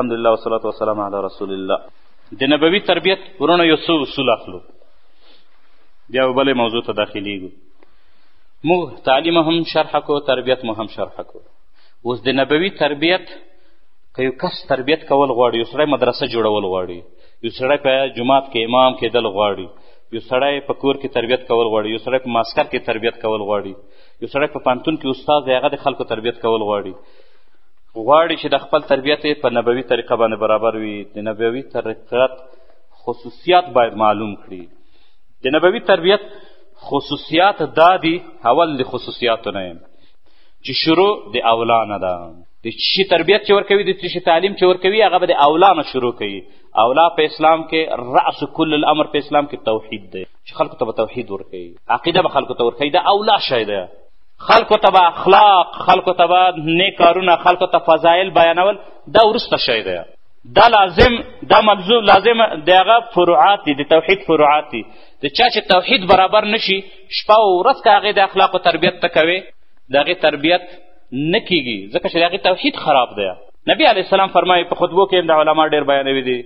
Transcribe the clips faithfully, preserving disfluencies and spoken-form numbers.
الحمدلله والصلاة والسلام علی رسول الله. د نبوي تربیت ورونه یو څو اصول اخلو، بیا به بلې موضوع ته داخلیږو. موږ تعلیم هم شرح کو، تربیت مو هم شرح کو. اوس د نبوي تربیت که یو کس تربیت کول غواړي، یو سړی مدرسه جوړول غواړي، یو سړی په جومات کې امام کېدل غواړي، یو سړی په کور کې تربیت کول غواړي، یو سړی په ماسکر کې تربیت کول غواړي، یو سړی په پانتون کې استاد دی هغه د خلکو تربیت کول غواړي غواړي چې د خپل تربیت په نبوي طریقه باندې برابر وي. د نبوي تربیت خصوصیات باید معلوم کړي. د نبوي تربیت خصوصیات دا دي، اول د خصوصیاتو نه یم چې شروع د اولا نه ده. د شي تربیت چې ورکوي، د شي تعلیم چې ورکوي، هغه به د اولا نه شروع کوي. اولا په اسلام کې رأس کل الامر په اسلام کې توحید دی، چې خلکو ته به توحید ورکوي، عقیده به خلکو ته ورکوي. دا اولا شی دی. خلکو ته به اخلاق، خلکو ته به نیک کارونه، خلکو ته فضایل بیانول، دا وروسته شی دی. دا لازم، دا ملزوم لازم د هغه فروعات دي، د توحید فروعات دي. د چا چې توحید برابر نشي، شپه او ورځ که هغې د اخلاقو تربیت ته کوي، د هغې تربیت نه کېږي، ځکه چې د هغې توحید خراب دی. نبي علیه السلام فرمایي، په خطبو کې هم د علما ډېر بیانوي دي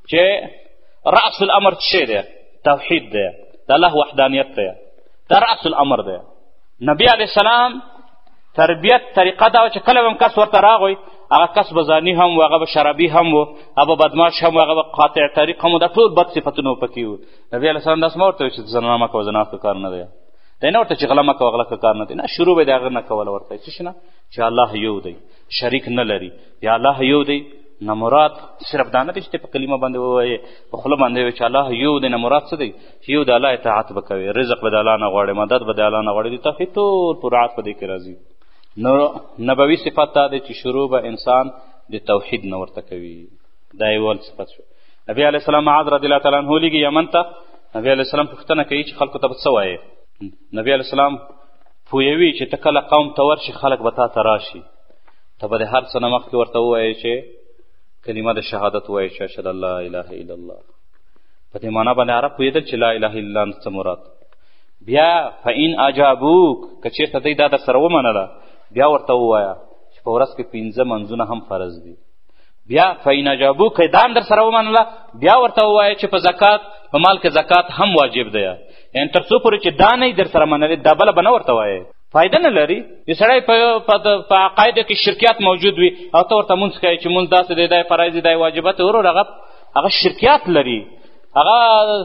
چې رأس الامر څه شی دی؟ توحید دی، د الله وحدانیت دی، دا رأس الامر دی. نبی علیه السلام تربیت طریقه دا چې کله هم کس ورته راغی، هغه کس به زاني هم و، هغه به شرابي هم و، هغه به بدماش هم و، هغه به قاطع طریق هم و، دا ټول بد صفتونه پکې وو. نبی علیه السلام داسې مه ورته وایي چې زنا مه کوه، زنا ښه کار نه دی. دی نه ورته چې غله مه کوه، غله ښه کار نه دی. نه، شروع به د هغه نه کوله ورته څه شي نه، چې الله یو دی، شریک نه لري، یا الله یو دی. نه مراد صرف دا نه دی چې ته په کلمه باندې ووایې، په خوله باندې وایې چې الله یو دی. نه مراد څه دی؟ چې یو د الله اطاعت به کوې، رزق به د الله نه غواړې، مدد به د الله نه غواړې. د توحید ټول فروعات په دې کې راځي. نو نبوي صفت دا دی چې شروع به انسان د توحید نه ورته کوي. دا یو صفت شو. نبي علیه السلام معاذ رضی الله تعالی عنه لېږي یمن ته. نبي علیه السلام پوښتنه کوي چې خلکو ته به څه وایې. نبي علیه السلام پوهوي چې ته کله قوم ته ورشي، خلک به تا ته راشي، ته به د هر څه نه مخکې ورته ووایې چې کلمه د شهادت ووایې چې اشهد ان لا اله الا الله. په دې معنا باندې عرب پوهېدل چې لا اله الا الله څه مراد. بیا فإن اجابوک، که چېرته دوی دا در سره ومنله، بیا ورته ووایه چې په ورځ کې پنځه منځونه هم فرض دي. بیا فإن اجابوک، که دا هم در سره ومنله، بیا ورته ووایه چې په زکات، په مال کې زکات هم واجب دی. یعنې تر څو پورې چې دا نه در سره منلې، دا بله به نه ورته وایې، فایده نه لري. یو سړی په عقایدو کې شرکیات موجود وي او ته ورته مونځ کوې چې مونځ داسې دی، دا یې فرایض دي، دا یې واجبات دي. ورور هغه هغه شرکیات لري، هغه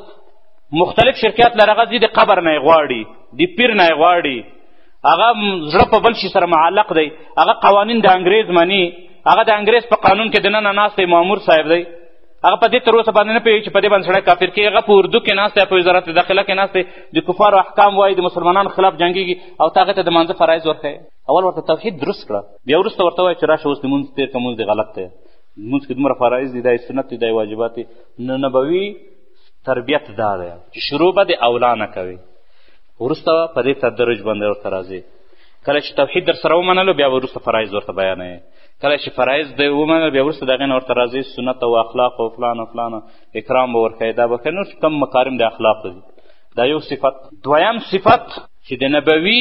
مختلف شرکیات لري. هغه ځي د قبر نه یې غواړي، د پیر نه یې غواړي، هغه زړه په بل شي سره معلق دی، هغه قوانین د انګریز مني، هغه د انګریز په قانون کې دننه ناست دی مامور صاحب دی. هغه په دې تر اوسه باندې نه پوهېږي چې په دې باندې سړی کافر کېږي. هغه په اردو کې ناست دی، په وزارت داخله کې ناست دی، د کفارو احکام وایي، د مسلمانانو خلاف جنګېږي، او ته هغې ته د مانځه فرایض ورښیې. اول ورته توحید درست کړه، بیا وروسته ورته وایي چې راشه اوس د مونځ تېر که مونځ دې غلط دی، مونځ کې دومره فرایض دي، دا یې سنت دي، دا یې واجبات دي. نو نبوي تربیت دا دی چې شروع به د اولا نه کوي، وروسته په دې تدرج باندې ورته راځي. کله چې توحید در سره ومنلو، بیا وروسته فرایض ورته بیانوي. کله چې فرایض دی ومنل، بیا وروسته د هغې نه ورته راځي سنت او اخلاق او فلان او فلان، اکرام به ورکوي، دا به کوي. نور کم مکارم د اخلاق دي. دا یو صفت. دویم صفت چې د نبوي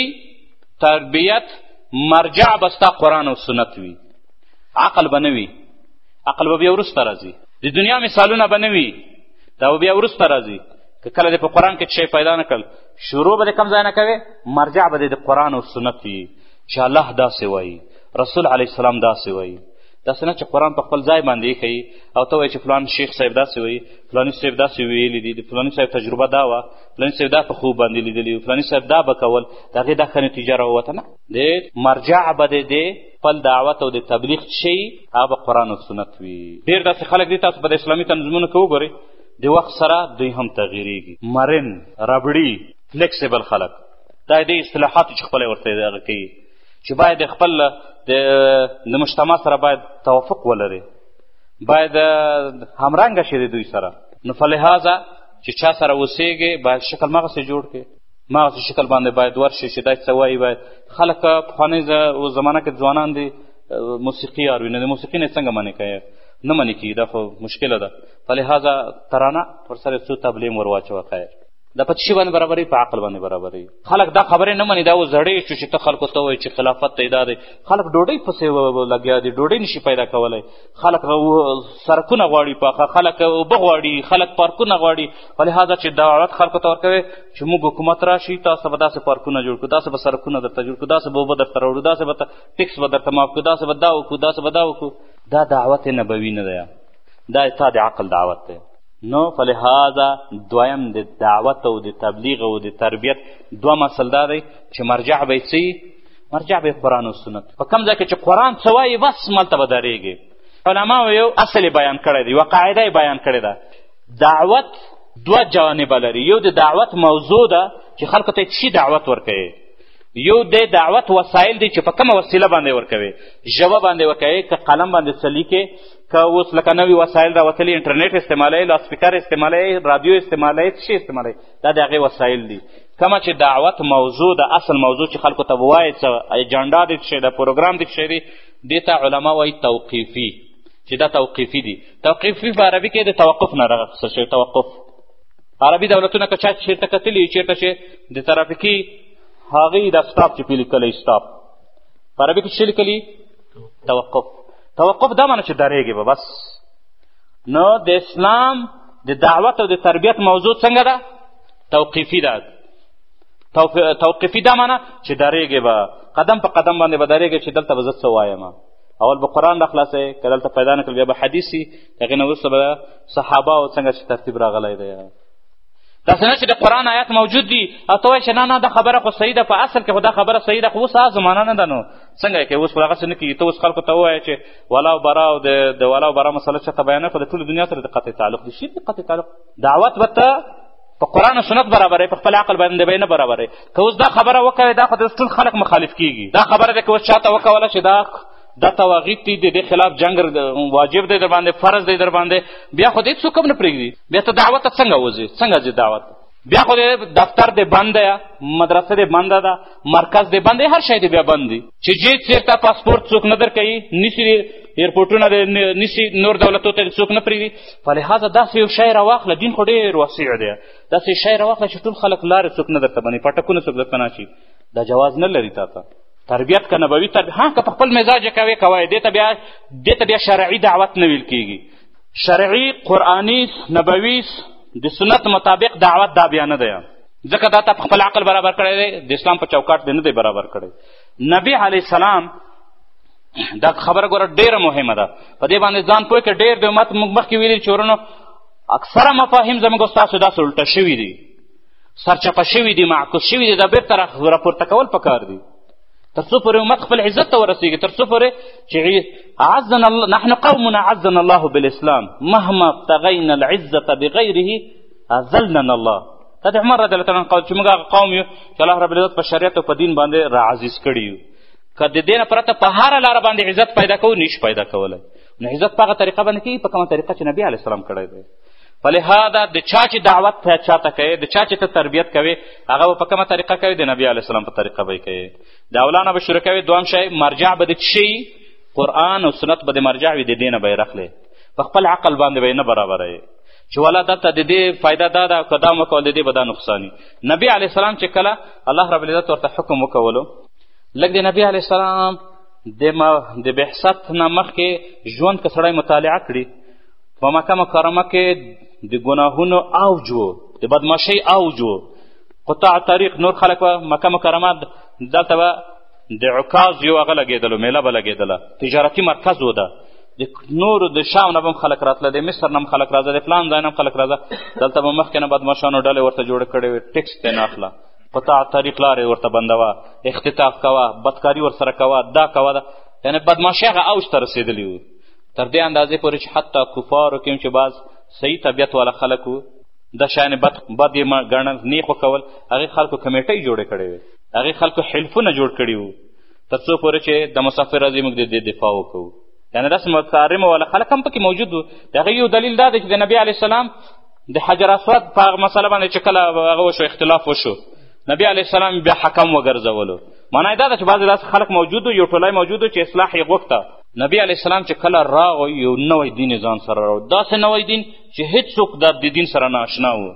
تربیت مرجع به ستا قرآن او سنت وي. عقل به نه وي، عقل به بیا وروسته راځي. د دنیا مثالونه به نه وي، دا به بیا وروسته راځي. که کله دې په قرآن کې څه شی پیدا نه کړل، شروع به د کوم ځای نه کوې، مرجع به د قرآن او سنت وي چې الله داسې وایي، رسول علیه السلام داسې وایي. داسې نه چې قرآن په خپل ځای باندې ایښوي او ته وایي چې فلان شیخ صاحب داسې وایي، فلاني صاحب داسې ویلي دي، د فلاني صاحب تجربه دا وه، فلاني صاحب دا په خوب باندې لیدلي وو، فلاني صاحب دا به کول، د هغې دا ښه نتیجه راووته. نه، د مرجع به د خپل دعوت او د تبلیغ شي، هغه به قرآن او سنت وي. ډېر داسې خلک دي، تاسو په د اسلامي تنظیمونو کې وګورئ، د وخت سره دوی هم تغییرېږي. مرن، ربړي، فلیکسیبل خلک، دا د اصطلاحاتو چې خپله ورته دغه کوي، چې باید خپل د مجتمع سره باید توافق ولري، باید همرنګه شي د دوی سره. نو فلهذا چې چا سره اوسېږي، باید شکل مغسې جوړ کړي، مغسې شکل باندې باید ورشي چې دا څه وایي. باید خلک پخوانۍ زمانه کې ځوانان دي موسیقي یار وي، نو د موسیقي نه څنګه منې کوي؟ نه منې کېږي، دا خو مشکله ده. فلهذا ترانه ورسره څو تبلیم ور واچوه، خیر دا په څه باندې برابري؟ په عقل باندې برابري. خلک دا خبرې نه مني، دا اوس زړې شو چې ته خلکو ته وایي چې خلافت ته دا دی. خلک ډوډۍ پسې لګیا دي، ډوډۍ نشي پیدا کولی. خلک سړکونه غواړي پاخه، خلک اوبه غواړي، خلک پارکونه غواړي. ولهذا چې دعوت خلکو ته ورکوي چې موږ حکومت راشي، تاسو به داسې پارکونه جوړ کړو، داسې به سړکونه درته جوړ کړو، داسې به اوبه درته راوړو، داسې به ټکس به درته معاف کړو، داسې به دا وکړو، داسې به دا وکړو. دا دعوت نبوي نه دی، دا تا د عقل دعوت دی. نو فلهذا دویم د دعوت او د تبلیغ او د تربیت دوه اصل دا دی چې مرجع به څه؟ مرجع به قرآن او سنت. په کوم ځای کې چې قرآن څه وایي بس ملته به درېږي. علماو یو اصل یې بیان کړی دی، یوه قاعده یې بیان کړې ده. دعوت دوه جانبه لري. یو د دعوت موضوع ده چې خلکو ته څه دعوت ورکوي، یو د دعوت وسایل دی چې په کومه وسیله باندې ورکوي، ژبه باندې ورکوي، که قلم باندې څه لیکې، که اوس لکه نوي وسایل راوتلي انټرنیټ استعمالوي، لاسپیکر استعمالوي، رادیو استعمالوي، څه شی استعمالوي، دا د هغې وسایل دي. کومه چې دعوت موضوع ده، اصل موضوع چې خلکو ته به وایي، څه اجنډا دی څه ده، پروګرام دی څه دی، دې ته علما وایي توقیفي، چې دا توقیفي دي. توقیفي په عربي کې د توقف نه راغلی شوی. توقف عربي دولتونه که چا چېرته کتلي چېرته چې د ترافیکي هغې دا سټاپ چې پې لیکلی سټاپ په عربي کې څه لیکلي؟ توقف. توقف دا معنی چې درېږي به بس. نو د اسلام د دعوت او د تربیت موضوع څنګه ده؟ توقیفي ده. توقیفي دا معنی چې درېږي به، قدم په قدم باندې به درېږي چې دلته به زه څه وایم. اول به قرآن راخلاصوي، که دلته پیدا نه کړل بیا به حدیث وي، هغې نه وروسته به صحابه او څنګه چې ترتیب راغلی دی. داسې نه چې د قرآن آیات موجود دي او ته وایې چې نه نه دا خبره خو صحیح ده، په اصل کې خو دا خبره صحیح ده، خو اوس هغه زمانه نه ده. نو څنګه یې کوې؟ اوس خو هغسې نه کېږي. ته اوس خلکو ته ووایې چې ولا او برا او د ولا او برا مسله چاته بیانوي، خو د ټولو دنیا سره د قطع تعلق دي. شي د قطع تعلق دعوت به ته په قرآن او سنت برابروي، په خپل عقل باندې به یې نه برابروي. که اوس دا خبره وکوې دا خو د ټول خلک مخالف کېږي. دا خبره ده که اوس چاته وکوله چې دا دا توغیت دی، د دې خلاف جنګ واجب دی در باندې، فرض دی در باندې، بیا خو دې څوک هم نه پرېږدي. بیا ته دعوت ته څنګه وځې؟ څنګه ځې دعوت؟ بیا خو دې دفتر دې بند دی، مدرسه دې بنده ده، مرکز دې بند دی، هر شی دې بیا بند دی. چې جې چېرته پاسپورټ څوک نه در کوي، نیسي ایرپورټونه دې نیسي، نور دولتو ته څوک نه پرېږدي. فلهذا داسې یو شی راواخله، دین خو ډېر وسیع دی، داسې شی راواخله چې ټول خلک لارې څوک نه درته بني، پټکونه څوک درته نه شي. دا جواز نه لري تا ته. تربیت که نبوي تربیت، ها که په خپل مزاج یې کوې کوی، دې ته بیا دې ته بیا شرعي دعوت نه ویل کېږي. شرعي قرآني نبوي د سنت مطابق دعوت دا بیا نه دی، ځکه دا ته په خپل عقل برابر کړی دی، د اسلام په چوکاټ دی نه دی برابر کړی. نبي علیه السلام دا خبره ګوره ډېره مهمه ده، په دې باندې ځان پوه کړه. ډېر د امت موږ مخکې ویلي چې ورونو اکثره مفاهیم زموږ او ستاسو داسې الټه شوي دي، سرچپه شوي دي، معکوس شوي دي. دا بېرته راپورته کول پکار دي تر څو پورې امت خپل عزت ته ورسېږي، تر څو پورې چې عزنا الله، نحن قومنا عزنا الله بالاسلام مهما ابتغینا العزة بغیره اذلنا الله. دا د عمر رضی الله عنه قول چې موږ هغه قوم یو چې الله رب العزت په شریعت او په دین باندې راعزیز کړي یو. که د دې نه پرته په هره لاره باندې عزت پیدا کوو نشي پیدا کولی. نو عزت په هغه طریقه باندې کېږي په کومه طریقه چې نبي علیه السلام کړی دی. فلهذا د چا چې دعوت چاته کوي، د چا چې ته تربیت کوي، هغه به په کومه طریقه کوي؟ د نبي علیه السلام په طریقه به یې کوي. د اولانه به شروع کوي. دویم شی مرجع به د څه شي؟ قرآن او سنت به د مرجع وي، د دې نه به یې رخلې، په خپل عقل باندې به یې نه برابروي چې والا دلته د دې فایده دا ده، که دا م وکول د دې به دا نقصاني. نبي علیه السلام چې کله الله رب العزت ورته حکم وکولو، لږ د نبي علیه السلام د بعثت نه مخکې ژوند که سړی مطالعه کړي، په مکه مکرمه کې د ګناهونو اوج و، د بدماشۍ اوج و، قطاع طریق نور خلک به مکه مکرمه دلته به د عکاظ یو هغه لګېدلو، میله به لګېدله، تجارتي مرکز و ده. د نورو د شام نه به هم خلک راتله، د مصر نه هم خلک راځه، د فلان ځای نه هم خلک راځه. دلته به مخکې نه بدماشانو ډلې ورته جوړې کړې وې، ټکس ترې نه اخله، قطاع طریق لارې ورته بندوه، اختطاف کوه، بدکاري ورسره کوه، دا کوه ده. یعنې بدماشۍ هغه اوج ته رسېدلي وو، تر دې اندازې پورې چې حتی کفارو کې هم چې بعض صحیح طبیعت والا خلک وو، د شیانې بد بد یې ګڼل، نیک وکول، هغې خلکو کمیټۍ جوړې کړې وې، هغې خلکو حلفونه جوړ کړي وو، تر څو پورې چې د مسافر راځي موږ د دې دفاع وکړو. یعنې داسې مکارمه والا خلک هم پکې موجود وو. د هغې یو دلیل دا دی چې د نبي علیه السلام د حجر اسود په هغه مسله باندې چې کله هغه وشو، اختلاف وشو، نبي علیه السلام بیا حکم وګرځولو. معنی دا ده چې بعضې داسې خلک موجود وو، یو ټولی موجود وو چې اصلاح یې غوښته. نبي علیه السلام چې کله راغی یو نوی دین یې ځان سره راوړ، داسې نوی دین چې هېڅوک د دین سره نااشنا وو.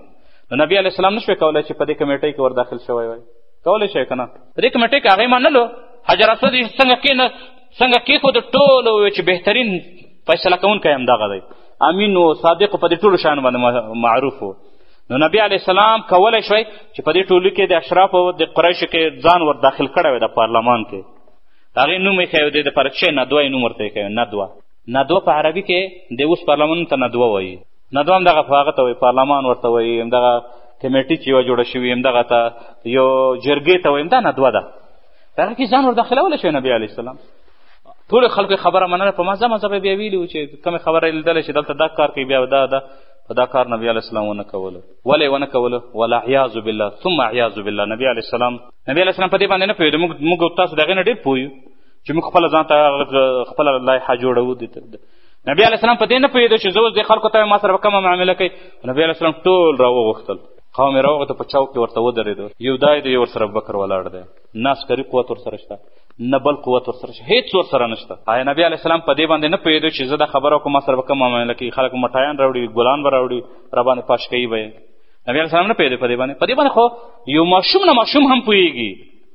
نو نبي علیه السلام نشوی کولی چې په دې کمیټۍ کې ور داخل شوی وای؟ کولی شي که نه؟ په دې کمیټۍ کې هغې منلو. حجر اسود یې څنګه کېنه څنګه کېښود، ټولو وویل چې بهترین فیصله کوونکی همدغه دی، امین و صادق په دې ټولو شیانو باندې معروف و. نو نبي علیه السلام کولی شوی چې په دې ټولو کې د اشرافو د قریشو کې ځان ور داخل کړی وی د پارلمان کې. هغې نوم یې ښیی د دپاره چې ندوه یې نوم ورته یې کوي، ندوه. ندوه په عربي کې د اوس پارلمانونو ته ندوه وایي. ندوه همدغه په هغه ته وایي، پارلمان ورته وایي، همدغه کمیټي چې یوه جوړه شوي همدغه ته یو جرګې ته وایي، همدا ندوه ده. په هغه کې ځان ور داخلولی شوی نبي علیه السلام. ټولو خلکو خبره منله، په مزه مزه به بیا ویلي وو چې کومې خبره یې لیدلی چې دلته دا کار کوي، بیا دا ده په دا کار نبي علیه السلام ونه کوله. ولې ونه کوله؟ والعیاذ بالله ثم اعیاذ بالله. نبي علیه السلام نبي علیه السلام په دې باندې نه پوهېدو. موږ موږ تاسو د هغې نه ډېر پوه یو چې موږ خپله ځان ته خپله لایحه جوړوو. نبي علیه السلام په دې نه پوهېدو چې زه اوس دې خلکو ته ما سره به کومه معامله کوي. نبي علیه السلام ټول را وغوښتل، قوم یې را وغوښته، په چوک کې ورته ودرېدو. یو دای دی، ورسره ابوبکر ولاړ دی، نه عسکري قوت ورسره شته، نه بل قوت ورسره شته، هېڅ ورسره نشته. آیا نبي علیه السلام په دې باندې نه پوهېدو چې زه دا خبره وکړم ما سره به کومه معامله کوي؟ خلک مټایان راوړي، ګلان به راوړي، را باندې پاش کوي به یې. نبي علیه السلام نه پوهېدو په دې باندې. په دې باندې خو یو ماشوم نه ماشوم هم پوهېږي.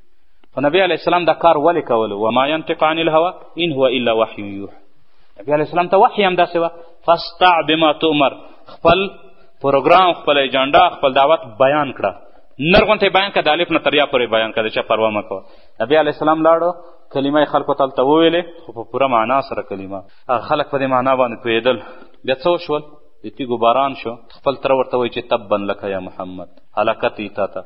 خو نبي علیه السلام دا کار ولې کولو؟ وما ینطق عن الهوى ان هو الا وحی یوحی. نبي علیه السلام ته وحی هم داسې وه، فاستع بما تؤمر، خپل پروګرام، خپل ایجنډا، خپل دعوت بیان کړه. نر غونته بیان کړه، د الف نه تر یا پورې بیان کړه، د چا پروا مه کوه. نبي علیه السلام لاړو، کلمه یې خلکو ته هلته وویلې، خو په پوره معنا سره کلمه. خلک په دې معنا باندې پوهېدل. بیا څه وشول؟ د تیږو باران شو. خپل تره ورته وایي چې تبا لکه یا محمد، هلاکت یې تا ته.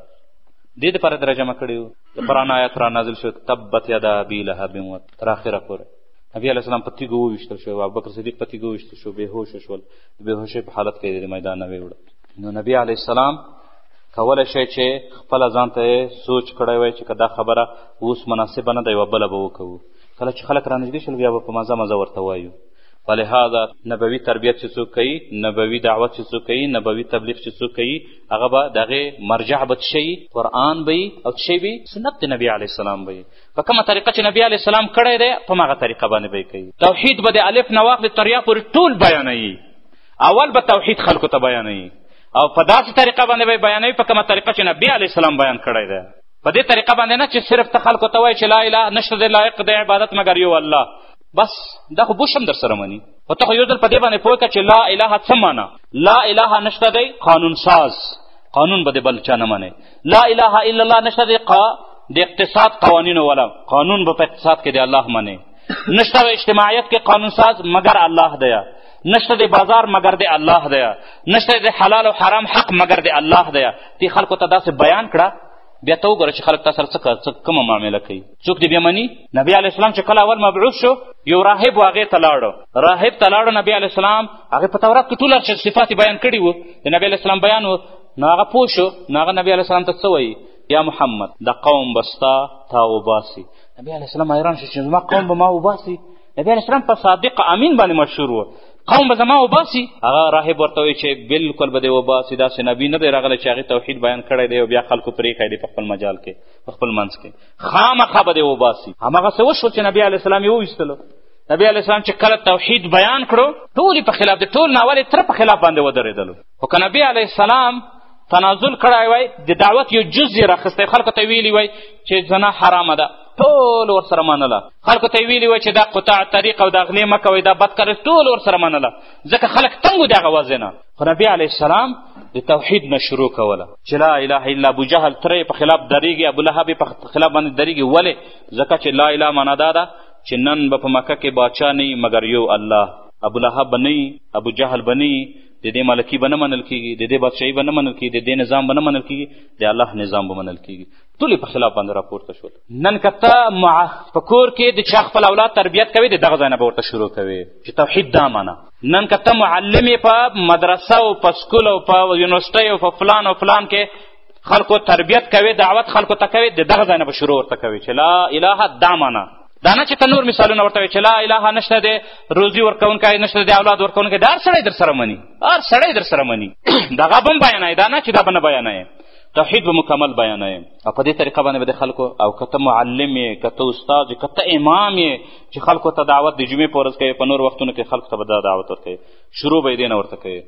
دې دپاره یې راجمع کړي وو. د قرآن آیات را نازل شو، تبت یدا ابي لهب وتب، تر اخره پورې. نبي علیه السلام په تیږو وویشتل شو، ابوبکر صدیق په تیږو وویشتل شو، بېهوشه شول. د بېهوشۍ په حالت کې یې د میدان نه ویوړه. نو نبي علیه السلام کولی شي چې خپله ځان ته یې سوچ کړی وی چې که دا خبره اوس مناسبه نه ده، یوه بله به وکوو. کله چې خلک را نږدې شول بیا به په مزه مزه ورته وایو. ولهذا نبوي تربیت چې څوک کوي، نبوي دعوت چې څوک کوي، نبوي تبلیغ چې څوک کوي، هغه به د هغې مرجع به څه شي؟ قرآن به وي، او څه شی به وي؟ سنت د نبي علیه السلام به وي. په کومه طریقه چې نبي علیه السلام کړی دی، په هماغه طریقه باندې به یې کوي. توحید به د الف نه واخلې تر یا پورې ټول بیانوي. اول به توحید خلکو ته بیانوي، او په داسې طریقه باندې به بیانوي په کومه طریقه چې نبي علیه السلام بیان کړی دی. په دې طریقه باندې نه چې صرف ته خلکو ته وایي چې لا اله نشته دی لایق د عبادت مګر یو الله، بس دا خو بوش هم در سره مني. خو ته خو یو ځل په دې باندې پوه کړه چې لا اله څه معنا؟ لا اله نشته دی قانون ساز، قانون به د بل چا نه منې. لا اله الا الله نشته دی د اقتصاد قوانینو والا، قانون به په اقتصاد کې د الله منې. نشته د اجتماعیت کې قانون ساز مګر الله دی، نشته د بازار مګر د الله دی، نشته د حلال او حرام حق مګر د الله دی. تی خلکو ته داسې بیان کړه، بیا ته وګوره چې خلک تا سره څه کومه معامله کوي. څوک دې بیا مني؟ نبي علیه السلام چې کله اول مبعوث شو، یو راهب و هغې ته لاړو. راهب ته لاړو نبي علیه السلام، هغې په تورات کې ټول صفات بیان کړي وو، د نبي علیه السلام بیان و. نو هغه پوه شو، نو هغه نبي علیه السلام ته څه وایي؟ یا محمد دا قوم به ستا تا وباسي. نبي علیه السلام حیران شو چې زما قوم به ما وباسي. نبي علیه السلام په صادق امین باندې مشهور و، قوم به زما وباسي. هغه راهب ورته وایي چې بلکل به دې وباسي، داسې نبي نه دی راغلی چې هغې توحید بیان کړی دی او بیا خلکو پرېښی دی په خپل مجال کې، په خپل منځ کې، خامخا به دې وباسي. هماغسې وشول چې نبي علیه السلام یې وویستلو. نبي علیه السلام چې کله توحید بیان کړو، ټول یې په خلاف د ټول نه اول یې تره په خلاف باندې ودرېدلو. خو که نبي علیه السلام تنازل کړی وای، د دعوت یو جز یې راخیستی، خلکو ته ویلي وای چې زنا حرامه ده، ټول ورسره منله. خلکو ته ویلي وای چې دا قطاع طریق او دا غلې مه کوئ، دا بدکاري، ټول ورسره منله، ځکه خلک تنګ و د هغه وضع نه. خو نبي علیه السلام د توحید نه شروع کوله چې لا اله الا ابو جهل تره یې په خلاف درېږي، ابولهب یې په خلاف باندې درېږي. ولې؟ ځکه چې لا اله معنا دا ده چې نن به په مکه کې باچا نه وي مګر یو الله. ابولهب به نه وي، ابو جهل به نه وي، د دې ملکي به نه منل کېږي، د دې بادشاهي به نه منل کېږي، د دې نظام به نه منل کېږي، د الله نظام به منل کېږي. ټول په خلاف باندې راپورته شول. نن که ته په کور کې د چا خپل اولاد تربیت کوي، د دغه ځای نه به ورته شروع کوي چې توحید دا معنا. نن که ته معلم یې په مدرسه او په سکول او په یونیورسټۍ او په فلان او فلان کې خلکو تربیت کوي، دعوت خلکو ته کوي، د دغه ځای نه به شروع ورته کوي چې لا اله دا معنا. دا نه چې ته نور مثالونه ورته وایي چې لا اله نشته دی روزي ورکوونکی، نشته دی اولاد ورکوونکی، دا هر سړی در سره مني، هر سړی در سره مني. دغه به هم بیانوي، دا نه چې دا به نه بیانوي. توحید به مکمل بیانوي، او په دې طریقه باندې به د خلکو، او که ته معلم یې، که ته استاد یې، که ته امام یې چې خلکو ته دعوت د جمعې په ورځ کوي، په نور وختونو کې خلکو ته به دا دعوت ورکوي، شروع به یې دې نه ورته کوي.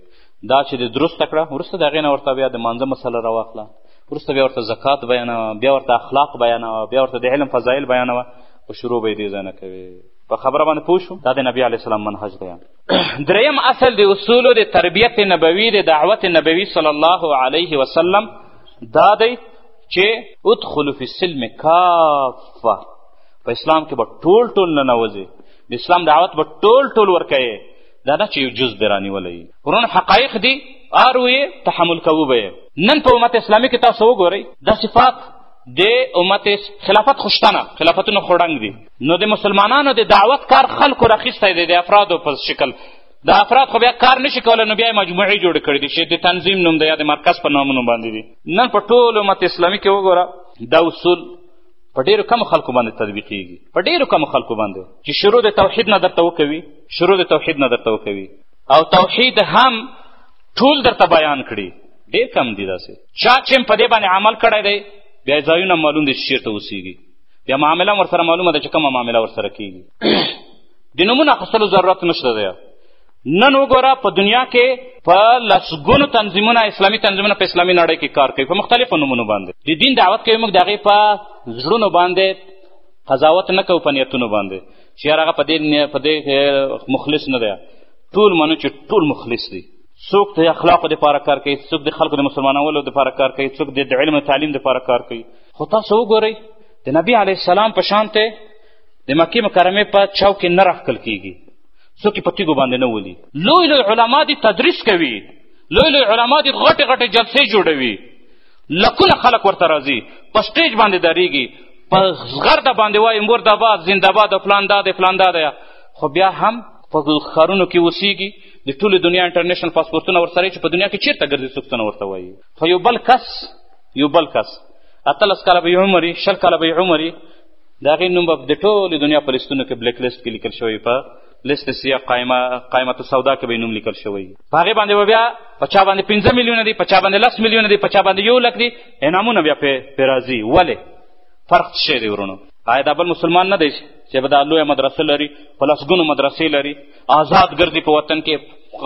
دا چې د درسته کړه، وروسته د هغې نه ورته بیا د مانځه مسله راواخله، وروسته بیا ورته زکات بیانوه، بیا ورته اخلاق بیانوه، بیا ورته د علم فضایل بیانوه، خو شروع به یې دې ځای نه کوې. په خبره باندې پوه شو؟ دا د نبي علیه السلام منهج دی. دریم اصل د اصولو د تربیت نبوي د دعوت نبوي صلی الله علیه وسلم دا دی چې ادخلوا فی السلم کافه، په اسلام کې به ټول ټول ننوځي، د اسلام دعوت به ټول ټول ورکوي، دا نه چې یو جز دې رانیولی. ورونه حقایق دي، ار ویې تحمل کوو به یې. نن په امت اسلامي کې تاسو وګورئ دا صفات د امت خلافت خوشتنه، خلافتونه خوړنګ دي. نو د مسلمانانو د دعوت کار خلکو راخیستی دی د افرادو په شکل. د افراد خو بیا کار نشي کولی، نو بیا یې مجموعې جوړې کړي دي چې د تنظیم نوم دی یا د مرکز په نامونو باندې دي. نن په ټول امت اسلامي کې وګوره دا اصول په ډېرو کمو خلکو باندې تطبیقېږي، په ډېرو کمو خلکو باندې چې شروع د توحید نه درته وکوي، شروع د توحید نه درته وکوي او توحید هم ټول درته بیان کړي. ډېر کم دي داسې چا چې په دې باندې عمل کړی دی، بیا ځایونه معلوم دي چې چېرته اوسېږي، بیا معامله ورسره معلومه ده چې کومه معامله ورسره کېږي. د نومونو اخیستلو ضرورت نشته دی. نن وګوره په دنیا کې په لسګونو تنظیمونه، اسلامي تنظیمونه په اسلامي نړۍ کې کار کوي په مختلفو نومونو باندې. د دین دعوت کوي، موږ د هغې په زړونو باندې قضاوت نه کوو، په نیتونو باندې چې یار هغه په دې په دې مخلص نه دی. ټول منو چې ټول مخلص دي. څوک د اخلاقو دپاره کار کوي، څوک د خلکو د مسلمانولو دپاره کار کوي، څوک د علم او تعلیم دپاره کار کوي. خو تاسو وګورئ د نبي علیه السلام په شانتې د مکې مکرمې په چوک کې نه راښکل کېږي، څوک یې په تیږو باندې نه ولي. لوی لوی علما دي تدریس کوي، لوی لوی علما دي غټې غټې جلسې جوړوي، لکونه خلک ورته راځي، په سټیج باندې درېږي، په زغرده باندې وایي مرداباد زندهباد او فلان دا دی فلان دا دی. خو بیا هم په ښارونو کې اوسېږي، د ټولې دنیا انټرنیشنل پاسپورټونه ورسره چې په دنیا کې چېرته ګرځي څوک ته نه ورته وایي. خو یو بل کس یو بل کس اتلس کاله به یې عمر وي، شل کاله به یې عمر وي، د هغې نوم به د ټولې دنیا په لیستونو کې بلیک لیست کې لیکل شوی، په لیست سیاه قائمه قائمة السودا کې به یې نوم لیکل شوی. په هغې باندې به بیا په چا باندې پنځه میلیونه دي، په چا باندې لس میلیونه دي، په چا باندې یو لک دي، انعامونه بیا پرې راځي. ولې؟ فرق څه شی دی ورونو؟ آیا دا بل مسلمان نه دی چې به دا لویه مدرسه لري، په لسګونو مدرسې لري، آزاد ګرځي په وطن کې،